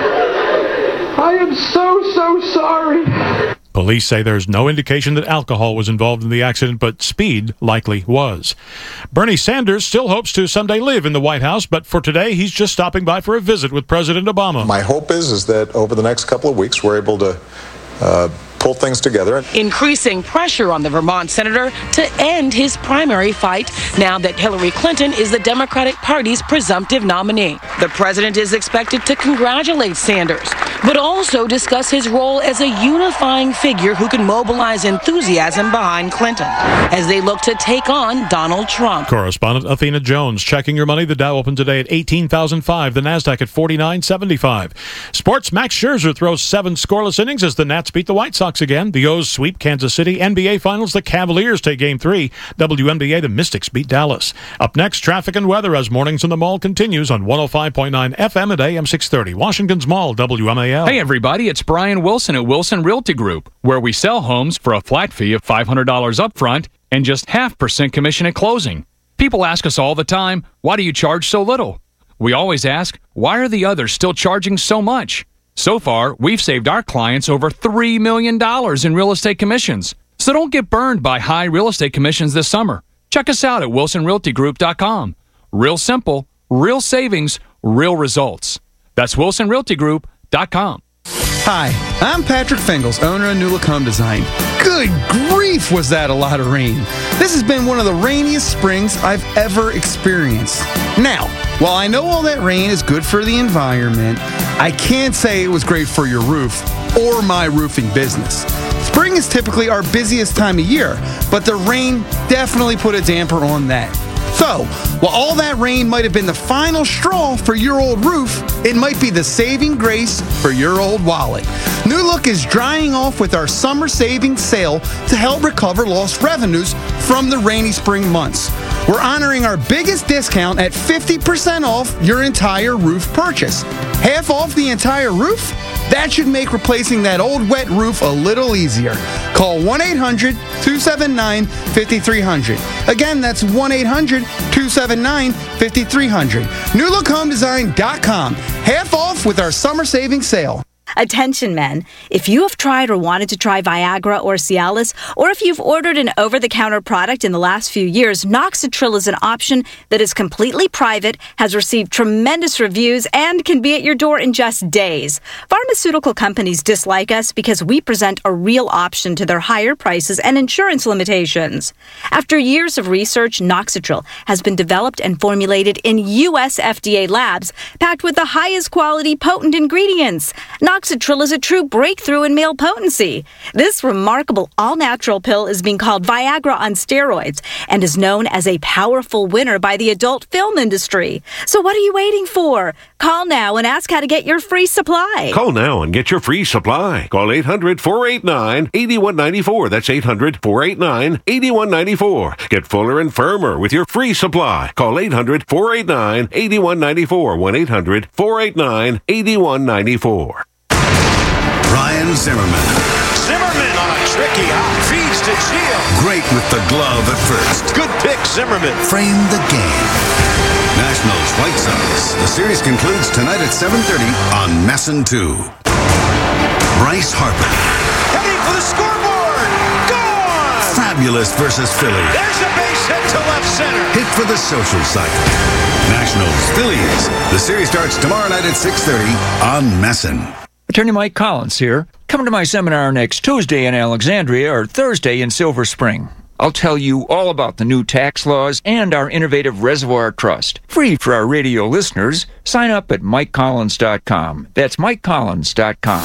I am so, so sorry. Police say there's no indication that alcohol was involved in the accident, but speed likely was. Bernie Sanders still hopes to someday live in the White House, but for today, he's just stopping by for a visit with President Obama. My hope is, is that over the next couple of weeks, we're able to uh, pull things together. Increasing pressure on the Vermont senator to end his primary fight now that Hillary Clinton is the Democratic Party's presumptive nominee. The president is expected to congratulate Sanders, but also discuss his role as a unifying figure who can mobilize enthusiasm behind Clinton as they look to take on Donald Trump. Correspondent Athena Jones checking your money. The Dow opened today at eighteen thousand five, the NASDAQ at forty-nine seventy-five. Sports, Max Scherzer throws seven scoreless innings as the Nats beat the White Sox again. The O's sweep Kansas City. N B A Finals, the Cavaliers take Game three. W N B A, the Mystics beat Dallas. Up next, traffic and weather as Mornings in the Mall continues on one oh five point nine F M and A M six thirty. Washington's Mall, W M A L. Hey everybody, it's Brian Wilson at Wilson Realty Group, where we sell homes for a flat fee of five hundred dollars up front and just half percent commission at closing. People ask us all the time, why do you charge so little? We always ask, why are the others still charging so much? So far, we've saved our clients over three million dollars in real estate commissions. So don't get burned by high real estate commissions this summer. Check us out at wilson realty group dot com. Real simple, real savings, real results. That's wilson realty group dot com. Hi, I'm Patrick Fingles, owner of New Look Home Design. Good grief, was that a lot of rain. This has been one of the rainiest springs I've ever experienced. Now, while I know all that rain is good for the environment, I can't say it was great for your roof or my roofing business. Spring is typically our busiest time of year, but the rain definitely put a damper on that. So, while all that rain might have been the final straw for your old roof, it might be the saving grace for your old wallet. New Look is drying off with our summer savings sale to help recover lost revenues from the rainy spring months. We're honoring our biggest discount at fifty percent off your entire roof purchase. Half off the entire roof? That should make replacing that old wet roof a little easier. Call one eight hundred two seven nine five three zero zero. Again, that's one eight hundred two seven nine five three zero zero. new look home design dot com. Half off with our summer savings sale. Attention men, if you have tried or wanted to try Viagra or Cialis, or if you've ordered an over-the-counter product in the last few years, Noxitril is an option that is completely private, has received tremendous reviews, and can be at your door in just days. Pharmaceutical companies dislike us because we present a real option to their higher prices and insurance limitations. After years of research, Noxitril has been developed and formulated in U S F D A labs, packed with the highest quality potent ingredients. Noxitril Noxitril is a true breakthrough in male potency. This remarkable all-natural pill is being called Viagra on steroids and is known as a powerful winner by the adult film industry. So what are you waiting for? Call now and ask how to get your free supply. Call now and get your free supply. Call eight hundred, four eight nine, eight one nine four. That's eight hundred, four eight nine, eight one nine four. Get fuller and firmer with your free supply. Call eight hundred, four eight nine, eight one nine four. one eight hundred, four eight nine, eight one nine four. Ryan Zimmerman. Zimmerman on a tricky hop. Feeds to Gio. Great with the glove at first. Good pick, Zimmerman. Frame the game. Nationals, White Sox. The series concludes tonight at seven thirty on Masson two. Bryce Harper. Heading for the scoreboard. Gone! Fabulous versus Philly. There's a base hit to left center. Hit for the social cycle. Nationals, Phillies. The series starts tomorrow night at six thirty on Masson. Attorney Mike Collins here. Come to my seminar next Tuesday in Alexandria or Thursday in Silver Spring. I'll tell you all about the new tax laws and our innovative Reservoir Trust. Free for our radio listeners. Sign up at mike collins dot com. That's mike collins dot com.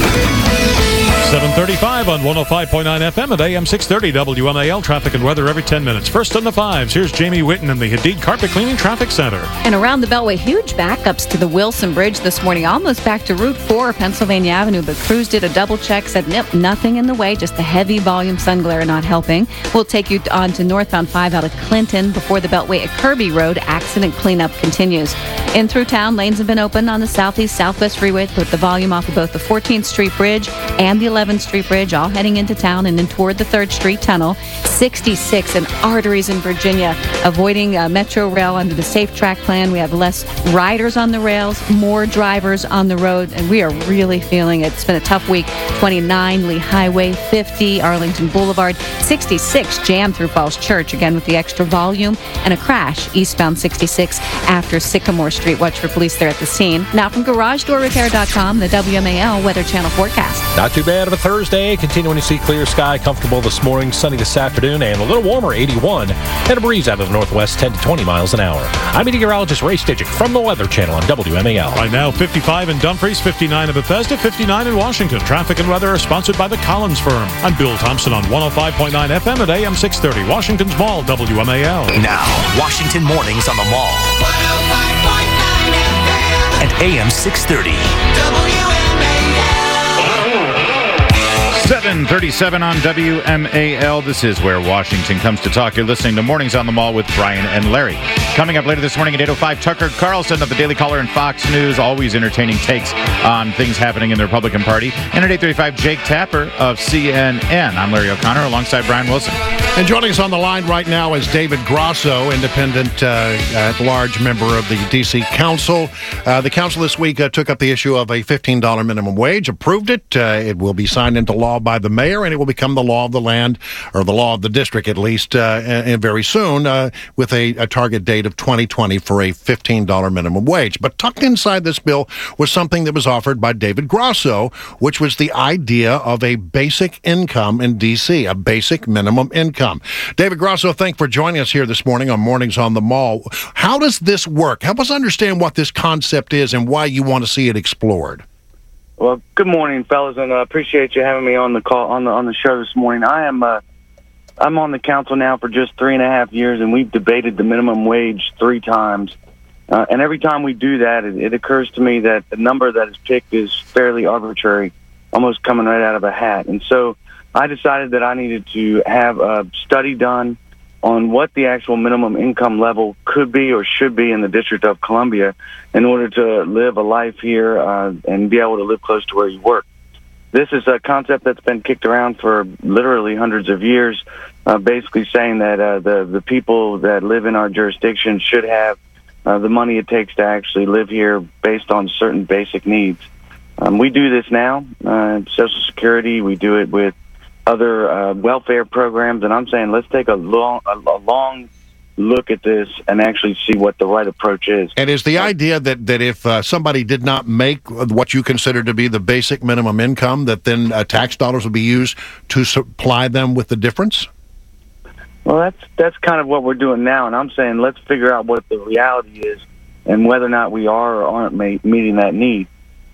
seven thirty-five on one oh five point nine F M at A M six thirty W M A L. Traffic and weather every ten minutes. First on the fives, here's Jamie Whitten in the Hadid Carpet Cleaning Traffic Center. And around the Beltway, huge backups to the Wilson Bridge this morning, almost back to Route four, Pennsylvania Avenue. But crews did a double check, said nope, nothing in the way, just the heavy volume sun glare not helping. We'll take you on to northbound five out of Clinton before the Beltway at Kirby Road. Accident cleanup continues. In through town, lanes have been open on the southeast southwest freeway to put the volume off of both the fourteenth Street Bridge and the eleventh Street Bridge, all heading into town and then toward the third Street Tunnel. sixty-six in arteries in Virginia, avoiding uh, Metro Rail under the Safe Track plan. We have less riders on the rails, more drivers on the road, and we are really feeling it. It's been a tough week. twenty-nine Lee Highway, fifty Arlington Boulevard, sixty-six jam through Falls Church, again with the extra volume, and a crash eastbound sixty-six after Sycamore Street. Watch for police there at the scene. Now from garage door repair dot com, the W M A L Weather Channel forecast. Not too bad of a Thursday. Continuing to see clear sky, comfortable this morning, sunny this afternoon, and a little warmer, eighty-one, and a breeze out of the northwest, ten to twenty miles an hour. I'm meteorologist Ray Stidgick from the Weather Channel on W M A L. Right now, fifty-five in Dumfries, fifty-nine in Bethesda, fifty-nine in Washington. Traffic and weather are sponsored by the Collins Firm. I'm Bill Thompson on one oh five point nine F M at A M six thirty. Washington's Mall, W M A L. Now, Washington Mornings on the Mall. one oh five point nine F M. And A M six thirty. W M A L. seven thirty-seven on W M A L. This is where Washington comes to talk. You're listening to Mornings on the Mall with Brian and Larry. Coming up later this morning at eight oh five, Tucker Carlson of the Daily Caller and Fox News. Always entertaining takes on things happening in the Republican Party. And at eight thirty-five, Jake Tapper of C N N. I'm Larry O'Connor alongside Brian Wilson. And joining us on the line right now is David Grosso, independent uh, at-large member of the D C Council. Uh, the council this week uh, took up the issue of a fifteen dollars minimum wage, approved it. Uh, it will be signed into law by the mayor, and it will become the law of the land, or the law of the district at least, uh, and very soon, uh, with a, a target date of twenty twenty for a fifteen dollars minimum wage. But tucked inside this bill was something that was offered by David Grosso, which was the idea of a basic income in D C, a basic minimum income. David Grosso, thank you for joining us here this morning on Mornings on the Mall. How does this work? Help us understand what this concept is and why you want to see it explored. Well, good morning, fellas, and I uh, appreciate you having me on the call on the on the show this morning. I am uh, I'm on the council now for just three and a half years, and we've debated the minimum wage three times. Uh, and every time we do that, it, it occurs to me that the number that is picked is fairly arbitrary, almost coming right out of a hat. And so I decided that I needed to have a study done on what the actual minimum income level could be or should be in the District of Columbia in order to live a life here uh, and be able to live close to where you work. This is a concept that's been kicked around for literally hundreds of years, uh, basically saying that uh, the, the people that live in our jurisdiction should have uh, the money it takes to actually live here based on certain basic needs. Um, we do this now, uh, Social Security, we do it with other uh, welfare programs, and I'm saying let's take a long, a, a long look at this and actually see what the right approach is. And is the idea that, that if uh, somebody did not make what you consider to be the basic minimum income, that then uh, tax dollars would be used to supply them with the difference? Well, that's that's kind of what we're doing now, and I'm saying let's figure out what the reality is and whether or not we are or aren't ma- meeting that need.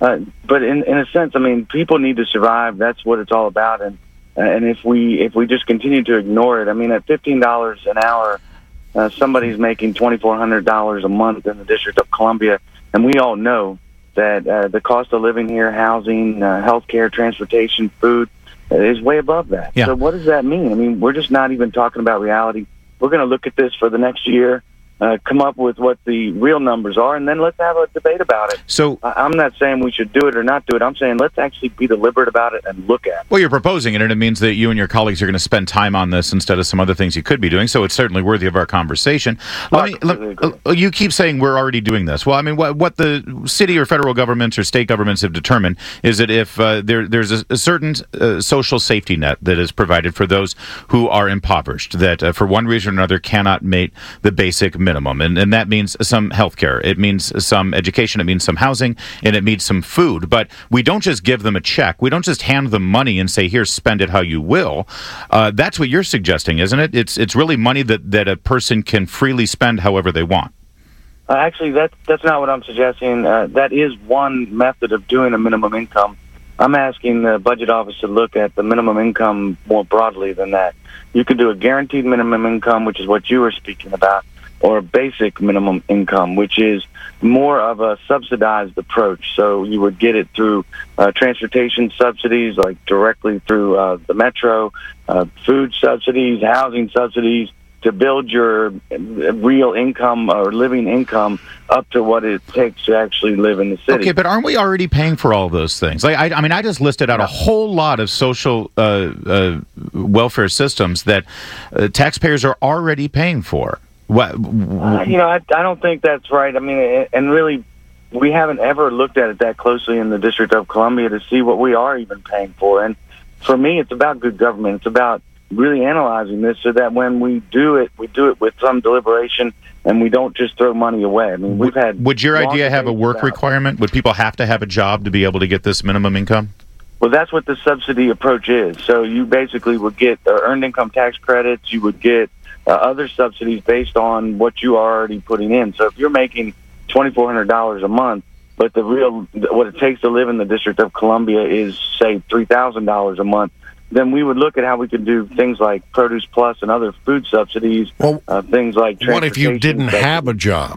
Uh, but in in a sense, I mean, people need to survive. That's what it's all about. And and if we if we just continue to ignore it, I mean, at fifteen dollars an hour, uh, somebody's making twenty-four hundred dollars a month in the District of Columbia, and we all know that uh, the cost of living here, housing, uh, healthcare, transportation, food, uh, is way above that. Yeah. So what does that mean? I mean, we're just not even talking about reality. We're going to look at this for the next year, uh, come up with what the real numbers are, and then let's have a debate about it. So I- I'm not saying we should do it or not do it. I'm saying let's actually be deliberate about it and look at it. Well, you're proposing it, and it means that you and your colleagues are going to spend time on this instead of some other things you could be doing. So it's certainly worthy of our conversation. Let me, let, uh, you keep saying we're already doing this. Well, I mean, what, what the city or federal governments or state governments have determined is that if uh, there, there's a, a certain uh, social safety net that is provided for those who are impoverished, that uh, for one reason or another cannot meet the basic minimum, and, and that means some health care, it means some education, it means some housing, and it means some food. But we don't just give them a check. We don't just hand them money and say, here, spend it how you will. Uh, that's what you're suggesting, isn't it? It's it's really money that, that a person can freely spend however they want. Uh, actually, that's that's not what I'm suggesting. Uh, that is one method of doing a minimum income. I'm asking the budget office to look at the minimum income more broadly than that. You could do a guaranteed minimum income, which is what you were speaking about, or a basic minimum income, which is more of a subsidized approach. So you would get it through uh, transportation subsidies, like directly through uh, the metro, uh, food subsidies, housing subsidies, to build your real income or living income up to what it takes to actually live in the city. Okay, but aren't we already paying for all those things? Like, I, I mean, I just listed out a whole lot of social uh, uh, welfare systems that uh, taxpayers are already paying for. What, uh, you know, I, I don't think that's right. I mean, and really, we haven't ever looked at it that closely in the District of Columbia to see what we are even paying for. And for me, it's about good government. It's about really analyzing this so that when we do it, we do it with some deliberation and we don't just throw money away. I mean, we've had... Would your idea have a work requirement? Would people have to have a job to be able to get this minimum income? Well, that's what the subsidy approach is. So you basically would get uh, earned income tax credits. You would get uh, other subsidies based on what you are already putting in. So if you're making twenty-four hundred dollars a month, but the real what it takes to live in the District of Columbia is, say, three thousand dollars a month, then we would look at how we could do things like Produce Plus and other food subsidies, well, uh, things like transportation. What if you didn't subsidies. have a job?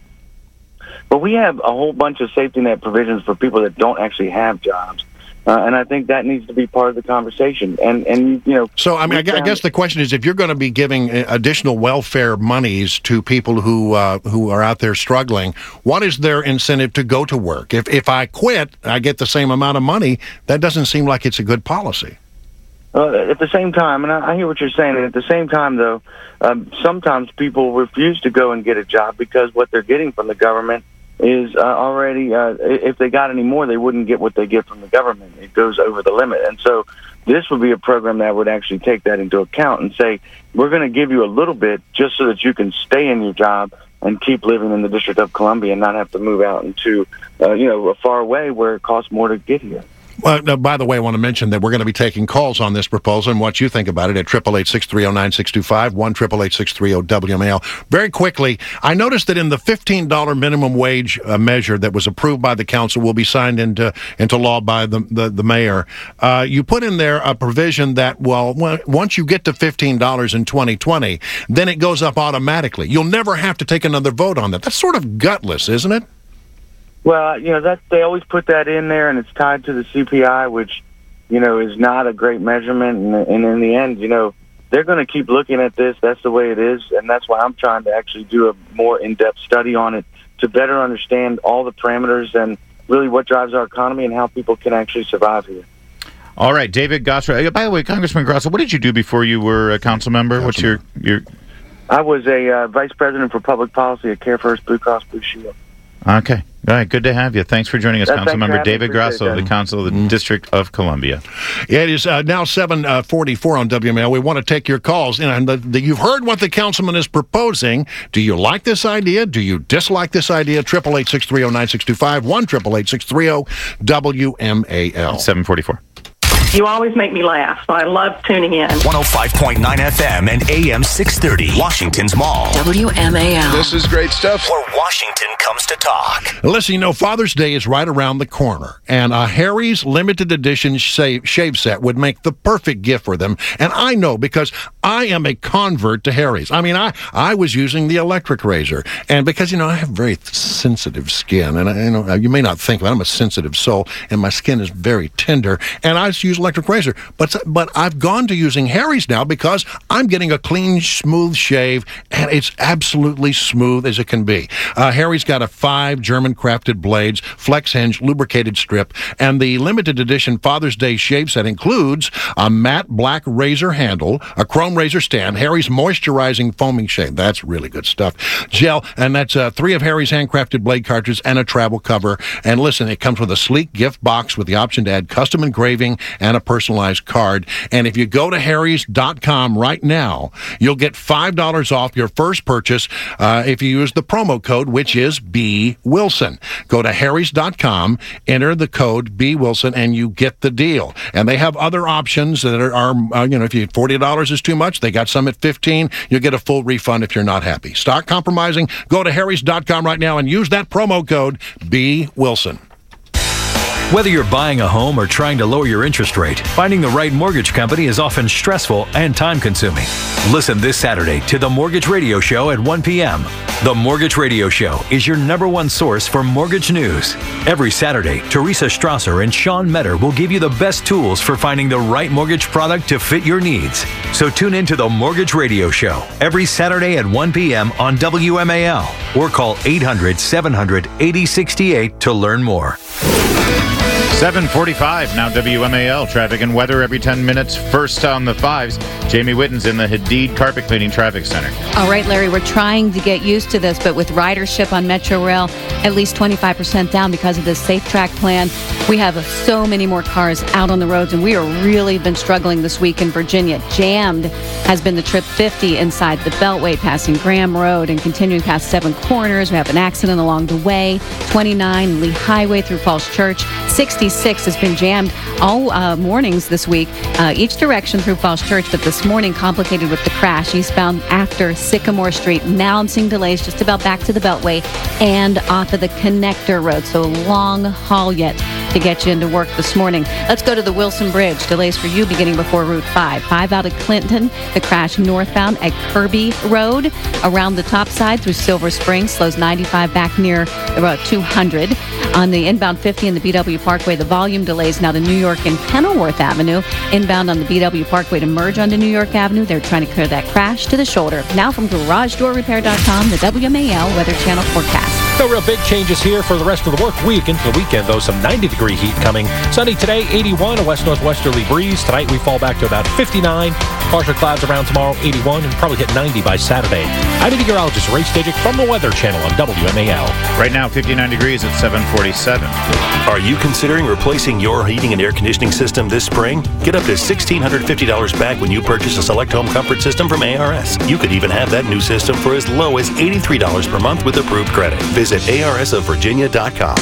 Well, we have a whole bunch of safety net provisions for people that don't actually have jobs. Uh, and I think that needs to be part of the conversation. And, and you know... So, I mean, I guess the question is, if you're going to be giving additional welfare monies to people who uh, who are out there struggling, what is their incentive to go to work? If if I quit, I get the same amount of money. That doesn't seem like it's a good policy. Uh, at the same time, and I, I hear what you're saying, and at the same time, though, um, sometimes people refuse to go and get a job because what they're getting from the government is uh, already, uh, if they got any more, they wouldn't get what they get from the government. It goes over the limit. And so this would be a program that would actually take that into account and say, we're going to give you a little bit just so that you can stay in your job and keep living in the District of Columbia and not have to move out into, uh, you know, a far away where it costs more to get here. Well, no, by the way, I want to mention that we're going to be taking calls on this proposal and what you think about it at eight eight eight, six three zero, nine six two five, one eight eight eight, six three zero, W M A L. Very quickly, I noticed that in the fifteen dollars minimum wage uh, measure that was approved by the council, will be signed into into law by the the, the mayor, uh, you put in there a provision that, well, once you get to fifteen dollars in twenty twenty, then it goes up automatically. You'll never have to take another vote on that. That's sort of gutless, isn't it? Well, you know, that they always put that in there, and it's tied to the C P I, which, you know, is not a great measurement. And, and in the end, you know, they're going to keep looking at this. That's the way it is, and that's why I'm trying to actually do a more in-depth study on it to better understand all the parameters and really what drives our economy and how people can actually survive here. All right, David Grosso. By the way, Congressman Grosso, what did you do before you were a council member? Council What's your your? I was a uh, vice president for public policy at Care First Blue Cross Blue Shield. Okay. All right. Good to have you. Thanks for joining us, yeah, Councilmember David Grosso of the Council of the mm-hmm. District of Columbia. Yeah, it is uh, now seven forty-four on W M A L. We want to take your calls. And the, the, you've heard what the councilman is proposing. Do you like this idea? Do you dislike this idea? eight eight eight, six three zero, nine six two five, one eight eight eight, six three zero, W M A L. seven forty-four. You always make me laugh, so I love tuning in. one oh five point nine F M and A M six thirty, Washington's Mall. W M A L. This is great stuff. Where Washington comes to talk. Listen, you know, Father's Day is right around the corner, and a Harry's limited edition shave, shave set would make the perfect gift for them. And I know because I am a convert to Harry's. I mean, I, I was using the electric razor, and because, you know, I have very sensitive skin, and, I, you know, you may not think of it, I'm a sensitive soul, and my skin is very tender, and I just use electric razor. But, but I've gone to using Harry's now because I'm getting a clean, smooth shave, and it's absolutely smooth as it can be. Uh, Harry's got a five German-crafted blades, flex hinge, lubricated strip, and the limited edition Father's Day shave set includes a matte black razor handle, a chrome razor stand, Harry's moisturizing foaming shave. That's really good stuff. Gel, and that's uh, three of Harry's handcrafted blade cartridges and a travel cover. And listen, it comes with a sleek gift box with the option to add custom engraving and a personalized card. And if you go to harrys dot com right now, you'll get five dollars off your first purchase uh, if you use the promo code, which is B Wilson. Go to harrys dot com, enter the code B Wilson, and you get the deal. And they have other options that are, are uh, you know, if you forty dollars is too much, they got some at fifteen dollars. You'll get a full refund if you're not happy. Stop compromising. Go to harrys dot com right now and use that promo code B Wilson. Whether you're buying a home or trying to lower your interest rate, finding the right mortgage company is often stressful and time-consuming. Listen this Saturday to The Mortgage Radio Show at one p.m. The Mortgage Radio Show is your number one source for mortgage news. Every Saturday, Teresa Strasser and Sean Metter will give you the best tools for finding the right mortgage product to fit your needs. So tune in to The Mortgage Radio Show every Saturday at one p.m. on W M A L or call eight hundred, seven hundred, eighty sixty-eight to learn more. seven forty-five, now W M A L. Traffic and weather every ten minutes. First on the fives, Jamie Witten's in the Hadid Carpet Cleaning Traffic Center. All right, Larry, we're trying to get used to this, but with ridership on Metro Rail at least twenty-five percent down because of this Safe Track plan, we have so many more cars out on the roads, and we are really been struggling this week in Virginia. Jammed has been the trip fifty inside the Beltway, passing Graham Road and continuing past Seven Corners. We have an accident along the way. twenty-nine Lee Highway through Falls Church. sixty-six has been jammed all uh, mornings this week, uh, each direction through Falls Church, but this morning complicated with the crash eastbound after Sycamore Street. Now I'm seeing delays just about back to the Beltway and off of the Connector Road, so long haul yet to get you into work this morning. Let's go to the Wilson Bridge. Delays for you beginning before Route five. five out of Clinton. The crash northbound at Kirby Road. Around the top side through Silver Spring. Slows ninety-five back near about two hundred. On the inbound fifty in the B W Parkway, the volume delays now to New York and Kenilworth Avenue. Inbound on the B W Parkway to merge onto New York Avenue. They're trying to clear that crash to the shoulder. Now from garage door repair dot com, the W M A L Weather Channel forecast. No real big changes here for the rest of the work week. Into the weekend, though, some ninety degree heat coming. Sunny today, eighty-one, a west-northwesterly breeze. Tonight we fall back to about fifty-nine. Partial clouds around tomorrow, eighty-one, and probably hit ninety by Saturday. I'm meteorologist Ray Stajic from the Weather Channel on W M A L. Right now, fifty-nine degrees at seven forty-seven. Are you considering replacing your heating and air conditioning system this spring? Get up to one thousand six hundred fifty dollars back when you purchase a Select Home Comfort system from A R S. You could even have that new system for as low as eighty-three dollars per month with approved credit. Visit A R S of Virginia dot com.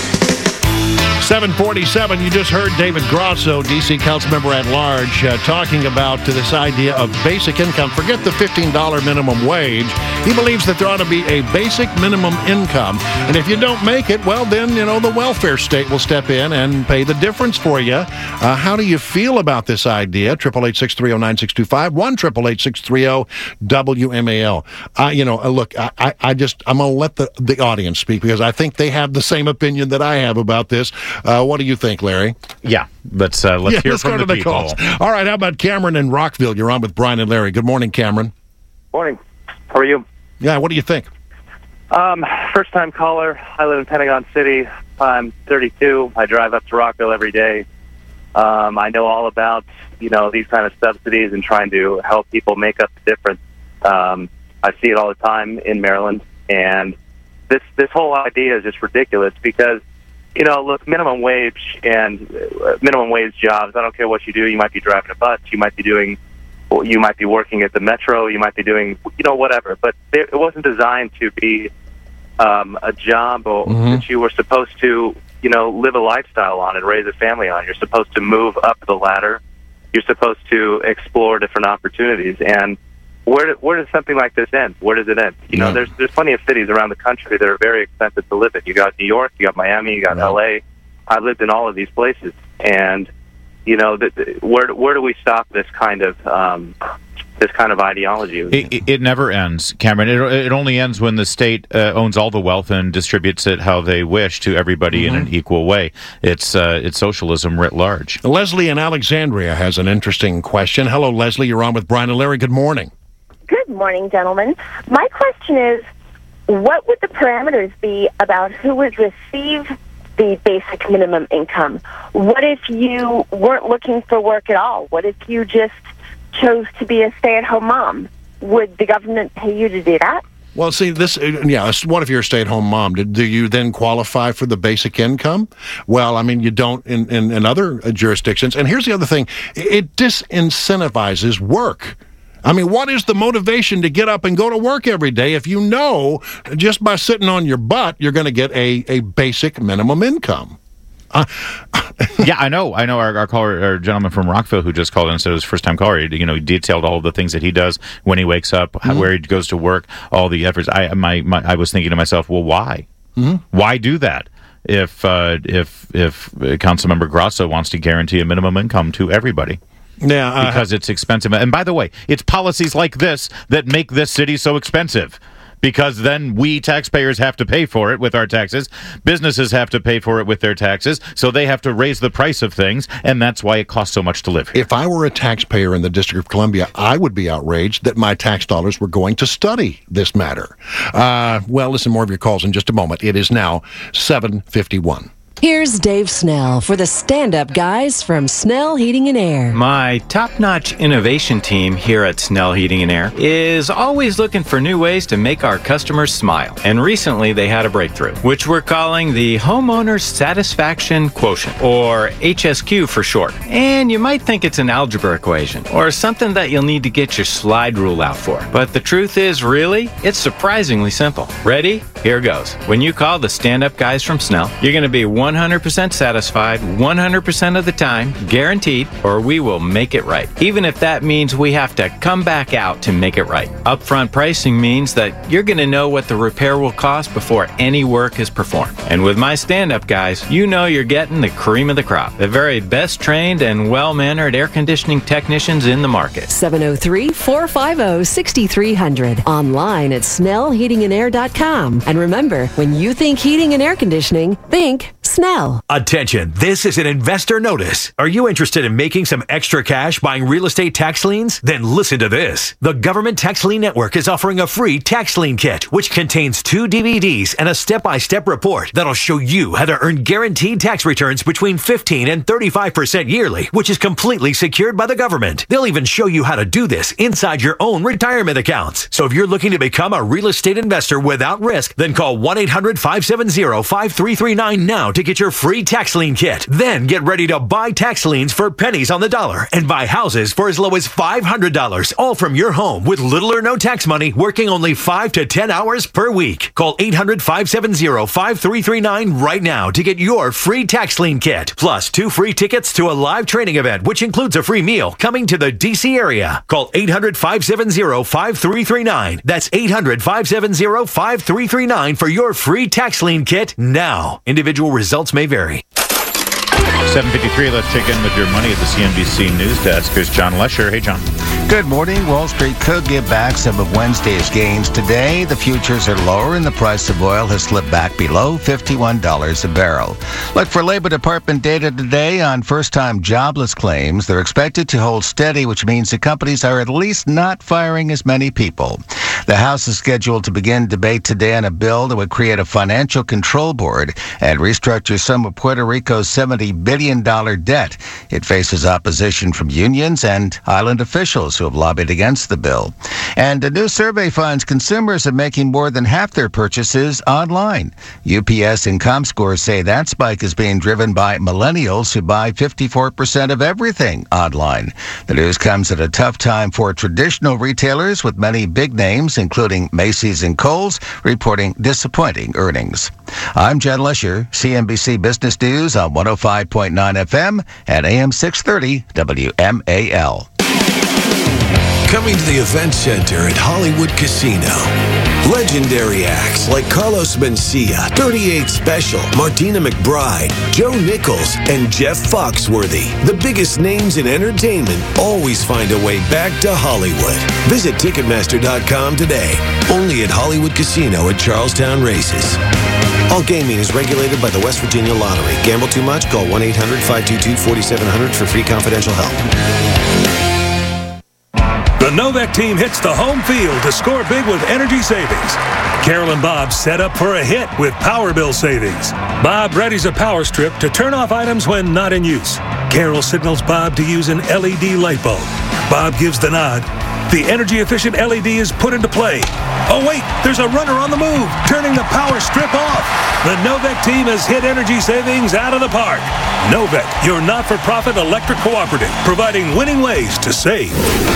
seven forty-seven, you just heard David Grosso, D C Councilmember at Large, uh, talking about uh, this idea of basic income. Forget the fifteen dollars minimum wage. He believes that there ought to be a basic minimum income. And if you don't make it, well, then, you know, the welfare state will step in and pay the difference for you. Uh, how do you feel about this idea? eight eight eight, six three zero, nine six two five, one eight eight eight, six three zero, W M A L. Uh, you know, uh, look, I, I, I just, I'm going to let the, the audience speak because I think they have the same opinion that I have about this. Uh, what do you think, Larry? Yeah, but uh, let's yeah, hear let's from go the, to the people. calls. All right, how about Cameron in Rockville? You're on with Brian and Larry. Good morning, Cameron. Morning. How are you? Yeah, what do you think? Um, first-time caller. I live in Pentagon City. I'm thirty-two. I drive up to Rockville every day. Um, I know all about, you know, these kind of subsidies and trying to help people make up the difference. Um, I see it all the time in Maryland, and this this whole idea is just ridiculous because, you know, look, minimum wage and uh, minimum wage jobs, I don't care what you do. You might be driving a bus. You might be doing, you might be working at the Metro. You might be doing, you know, whatever. But it wasn't designed to be um, a job or, mm-hmm. that you were supposed to, you know, live a lifestyle on and raise a family on. You're supposed to move up the ladder you're supposed to explore different opportunities. And where where does something like this end? Where does it end? You know, Yeah. there's there's plenty of cities around the country that are very expensive to live in. You got New York, you got Miami, you got Yeah. L A. I've lived in all of these places, and you know, the, the, where where do we stop this kind of um, this kind of ideology? It, it, it never ends, Cameron. It, it only ends when the state uh, owns all the wealth and distributes it how they wish to everybody Mm-hmm. in an equal way. It's uh, it's socialism writ large. Leslie in Alexandria has an interesting question. Hello, Leslie. You're on with Brian and Larry. Good morning. Good morning, gentlemen. My question is, what would the parameters be about who would receive the basic minimum income? What if you weren't looking for work at all? What if you just chose to be a stay-at-home mom? Would the government pay you to do that? Well, see, this, yeah, what if you're a stay-at-home mom? Do, do you then qualify for the basic income? Well, I mean, you don't in, in, in other jurisdictions. And here's the other thing. It disincentivizes work. I mean, what is the motivation to get up and go to work every day if you know just by sitting on your butt you're going to get a, a basic minimum income? Uh, yeah, I know. I know our, our caller, our gentleman from Rockville who just called in and said it was his first time caller. He, you know, he detailed all the things that he does when he wakes up, Mm-hmm. how, where he goes to work, all the efforts. I my, my I was thinking to myself, well, why? Mm-hmm. Why do that? If uh, if if Councilmember Grosso wants to guarantee a minimum income to everybody. Yeah, uh, because it's expensive. And by the way, it's policies like this that make this city so expensive. Because then we taxpayers have to pay for it with our taxes. Businesses have to pay for it with their taxes. So they have to raise the price of things. And that's why it costs so much to live here. If I were a taxpayer in the District of Columbia, I would be outraged that my tax dollars were going to study this matter. Uh, well, listen, more of your calls in just a moment. It is now seven fifty-one. Here's Dave Snell for the stand-up guys from Snell Heating and Air. My top-notch innovation team here at Snell Heating and Air is always looking for new ways to make our customers smile. And recently they had a breakthrough, which we're calling the Homeowner's Satisfaction Quotient, or H S Q for short. And you might think it's an algebra equation, or something that you'll need to get your slide rule out for. But the truth is, really, it's surprisingly simple. Ready? Here goes. When you call the stand-up guys from Snell, you're going to be one hundred percent satisfied one hundred percent of the time, guaranteed, or we will make it right. Even if that means we have to come back out to make it right. Upfront pricing means that you're going to know what the repair will cost before any work is performed. And with my stand-up guys, you know you're getting the cream of the crop, the very best trained and well-mannered air conditioning technicians in the market. seven oh three, four five oh, six three zero zero. Online at snell heating and air dot com. And remember, when you think heating and air conditioning, think Snell. Attention, this is an investor notice. Are you interested in making some extra cash buying real estate tax liens? Then listen to this. The Government Tax Lien Network is offering a free tax lien kit, which contains two D V Ds and a step-by-step report that'll show you how to earn guaranteed tax returns between fifteen and thirty-five percent yearly, which is completely secured by the government. They'll even show you how to do this inside your own retirement accounts. So if you're looking to become a real estate investor without risk, then call one eight hundred, five seven zero, five three three nine now to get your free tax lien kit. Then get ready to buy tax liens for pennies on the dollar and buy houses for as low as five hundred dollars, all from your home with little or no tax money, working only five to ten hours per week. Call eight hundred, five seven zero, five three three nine right now to get your free tax lien kit, plus two free tickets to a live training event, which includes a free meal coming to the D C area. Call eight hundred, five seven zero, five three three nine. That's eight hundred, five seven zero, five three three nine for your free tax lien kit now. Individual results may vary. seven fifty-three, let's check in with your money at the C N B C News Desk. Here's John Lesher. Hey, John. Good morning. Wall Street could give back some of Wednesday's gains today. The futures are lower and the price of oil has slipped back below fifty-one dollars a barrel. Look for Labor Department data today on first-time jobless claims. They're expected to hold steady, which means the companies are at least not firing as many people. The House is scheduled to begin debate today on a bill that would create a financial control board and restructure some of Puerto Rico's seventy billion dollars debt. It faces opposition from unions and island officials. those who have lobbied against the bill. And a new survey finds consumers are making more than half their purchases online. U P S and ComScore say that spike is being driven by millennials who buy fifty-four percent of everything online. The news comes at a tough time for traditional retailers, with many big names, including Macy's and Kohl's, reporting disappointing earnings. I'm Jen Lesher, C N B C Business News on one oh five point nine F M and A M six thirty W M A L. Coming to the Event Center at Hollywood Casino. Legendary acts like Carlos Mencia, thirty-eight Special, Martina McBride, Joe Nichols, and Jeff Foxworthy. The biggest names in entertainment always find a way back to Hollywood. Visit Ticketmaster dot com today. Only at Hollywood Casino at Charlestown Races. All gaming is regulated by the West Virginia Lottery. Gamble too much? Call one eight hundred five two two four seven zero zero for free confidential help. The Novak team hits the home field to score big with energy savings. Carol and Bob set up for a hit with power bill savings. Bob readies a power strip to turn off items when not in use. Carol signals Bob to use an L E D light bulb. Bob gives the nod. The energy-efficient L E D is put into play. Oh, wait, there's a runner on the move, turning the power strip off. The Novak team has hit energy savings out of the park. Novak, your not-for-profit electric cooperative, providing winning ways to save.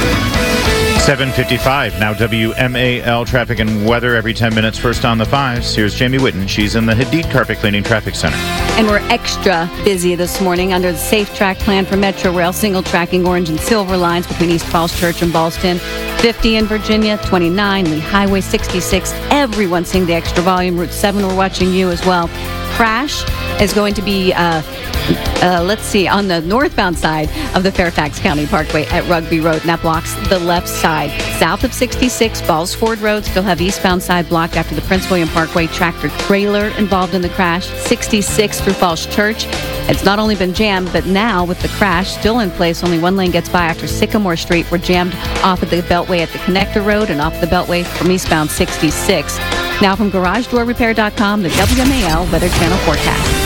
seven fifty-five, now W M A L traffic and weather every ten minutes. First on the fives, here's Jamie Whitten. She's in the Hadid Carpet Cleaning Traffic Center. And we're extra busy this morning under the Safe Track plan for Metro Rail, single tracking orange and silver lines between East Falls Church and Ballston. fifty in Virginia, twenty-nine, Lee Highway sixty-six. Everyone seeing the extra volume. Route seven, we're watching you as well. Crash is going to be, uh, uh, let's see, on the northbound side of the Fairfax County Parkway at Rugby Road, and that blocks the left side. South of sixty-six, Falls Ford Road, still have eastbound side blocked after the Prince William Parkway tractor trailer involved in the crash. sixty-six through Falls Church. It's not only been jammed, but now with the crash still in place, only one lane gets by after Sycamore Street. We're jammed off of the Beltway at the Connector Road and off the Beltway from eastbound sixty-six. Now from Garage Door Repair dot com, the W M A L Weather Channel forecast.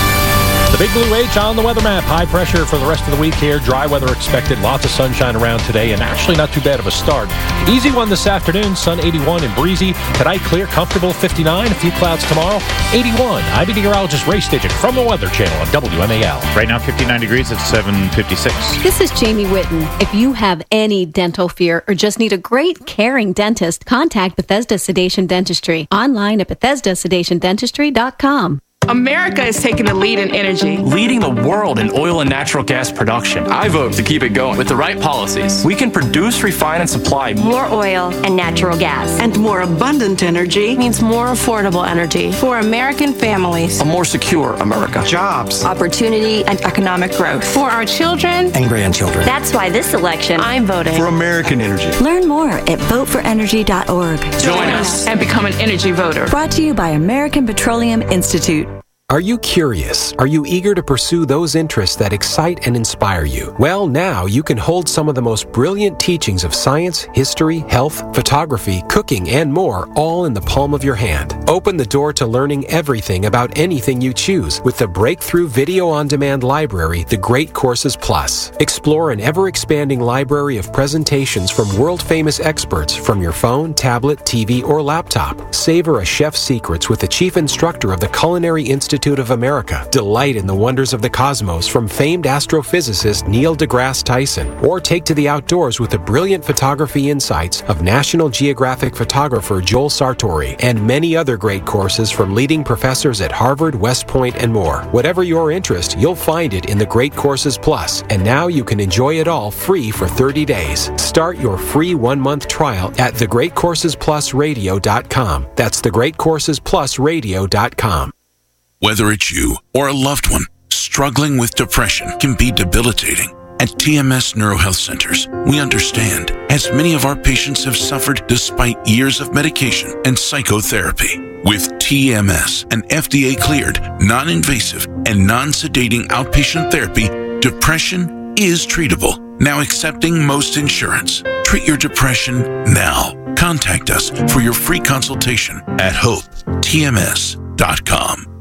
The Big Blue H on the weather map. High pressure for the rest of the week here. Dry weather expected. Lots of sunshine around today, and actually not too bad of a start. Easy one this afternoon. Sun eighty-one and breezy. Tonight clear, comfortable fifty-nine. A few clouds tomorrow. eighty-one. I'm meteorologist Ray Stigit from the Weather Channel on W M A L. Right now fifty-nine degrees at seven fifty-six. This is Jamie Whitten. If you have any dental fear or just need a great, caring dentist, contact Bethesda Sedation Dentistry. Online at Bethesda Sedation Dentistry dot com. America is taking the lead in energy. Leading the world in oil and natural gas production. I vote to keep it going. With the right policies, we can produce, refine, and supply more oil and natural gas. And more abundant energy means more affordable energy for American families. A more secure America. Jobs, opportunity, and economic growth for our children and grandchildren. That's why this election, I'm voting for American energy. Learn more at vote for energy dot org. Join us and become an energy voter. Brought to you by American Petroleum Institute. Are you curious? Are you eager to pursue those interests that excite and inspire you? Well, now you can hold some of the most brilliant teachings of science, history, health, photography, cooking, and more all in the palm of your hand. Open the door to learning everything about anything you choose with the breakthrough video-on-demand library, The Great Courses Plus. Explore an ever-expanding library of presentations from world-famous experts from your phone, tablet, T V, or laptop. Savor a chef's secrets with the chief instructor of the Culinary Institute of America. Delight in the wonders of the cosmos from famed astrophysicist Neil deGrasse Tyson. Or take to the outdoors with the brilliant photography insights of National Geographic photographer Joel Sartori, and many other great courses from leading professors at Harvard, West Point, and more. Whatever your interest, you'll find it in the Great Courses Plus, and now you can enjoy it all free for thirty days. Start your free one-month trial at the great courses plus radio dot com. That's the great courses plus radio dot com. Whether it's you or a loved one, struggling with depression can be debilitating. At T M S NeuroHealth Centers, we understand, as many of our patients have suffered despite years of medication and psychotherapy. With T M S, an F D A-cleared, non-invasive, and non-sedating outpatient therapy, depression is treatable. Now accepting most insurance. Treat your depression now. Contact us for your free consultation at hope T M S dot com.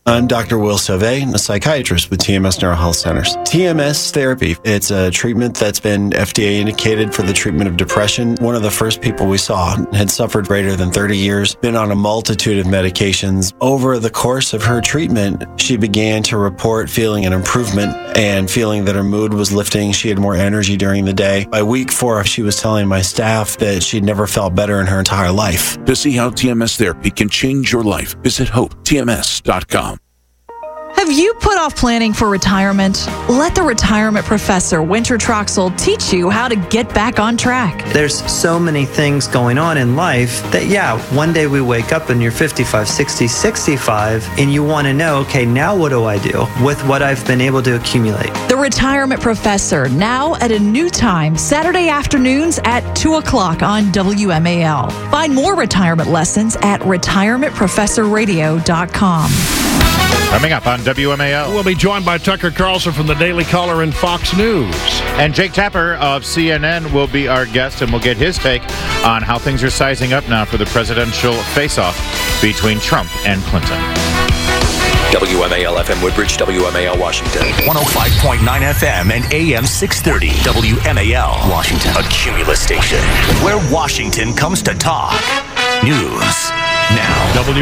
I'm Doctor Will Sauvé, a psychiatrist with T M S Neurohealth Centers. T M S therapy, it's a treatment that's been F D A indicated for the treatment of depression. One of the first people we saw had suffered greater than thirty years, been on a multitude of medications. Over the course of her treatment, she began to report feeling an improvement and feeling that her mood was lifting. She had more energy during the day. By week four, she was telling my staff that she'd never felt better in her entire life. To see how T M S therapy can change your life, visit hope T M S dot com. Have you put off planning for retirement? Let the retirement professor, Winter Troxel, teach you how to get back on track. There's so many things going on in life that, yeah, one day we wake up and you're fifty-five, sixty, sixty-five, and you want to know, okay, now what do I do with what I've been able to accumulate? The Retirement Professor, now at a new time, Saturday afternoons at two o'clock on W M A L. Find more retirement lessons at retirement professor radio dot com. Coming up on W M A L. We'll be joined by Tucker Carlson from the Daily Caller and Fox News. And Jake Tapper of C N N will be our guest, and we'll get his take on how things are sizing up now for the presidential face-off between Trump and Clinton. W M A L F M Woodbridge, W M A L Washington. one oh five point nine F M and A M six thirty. W M A L Washington. A Cumulus station where Washington comes to talk. News now.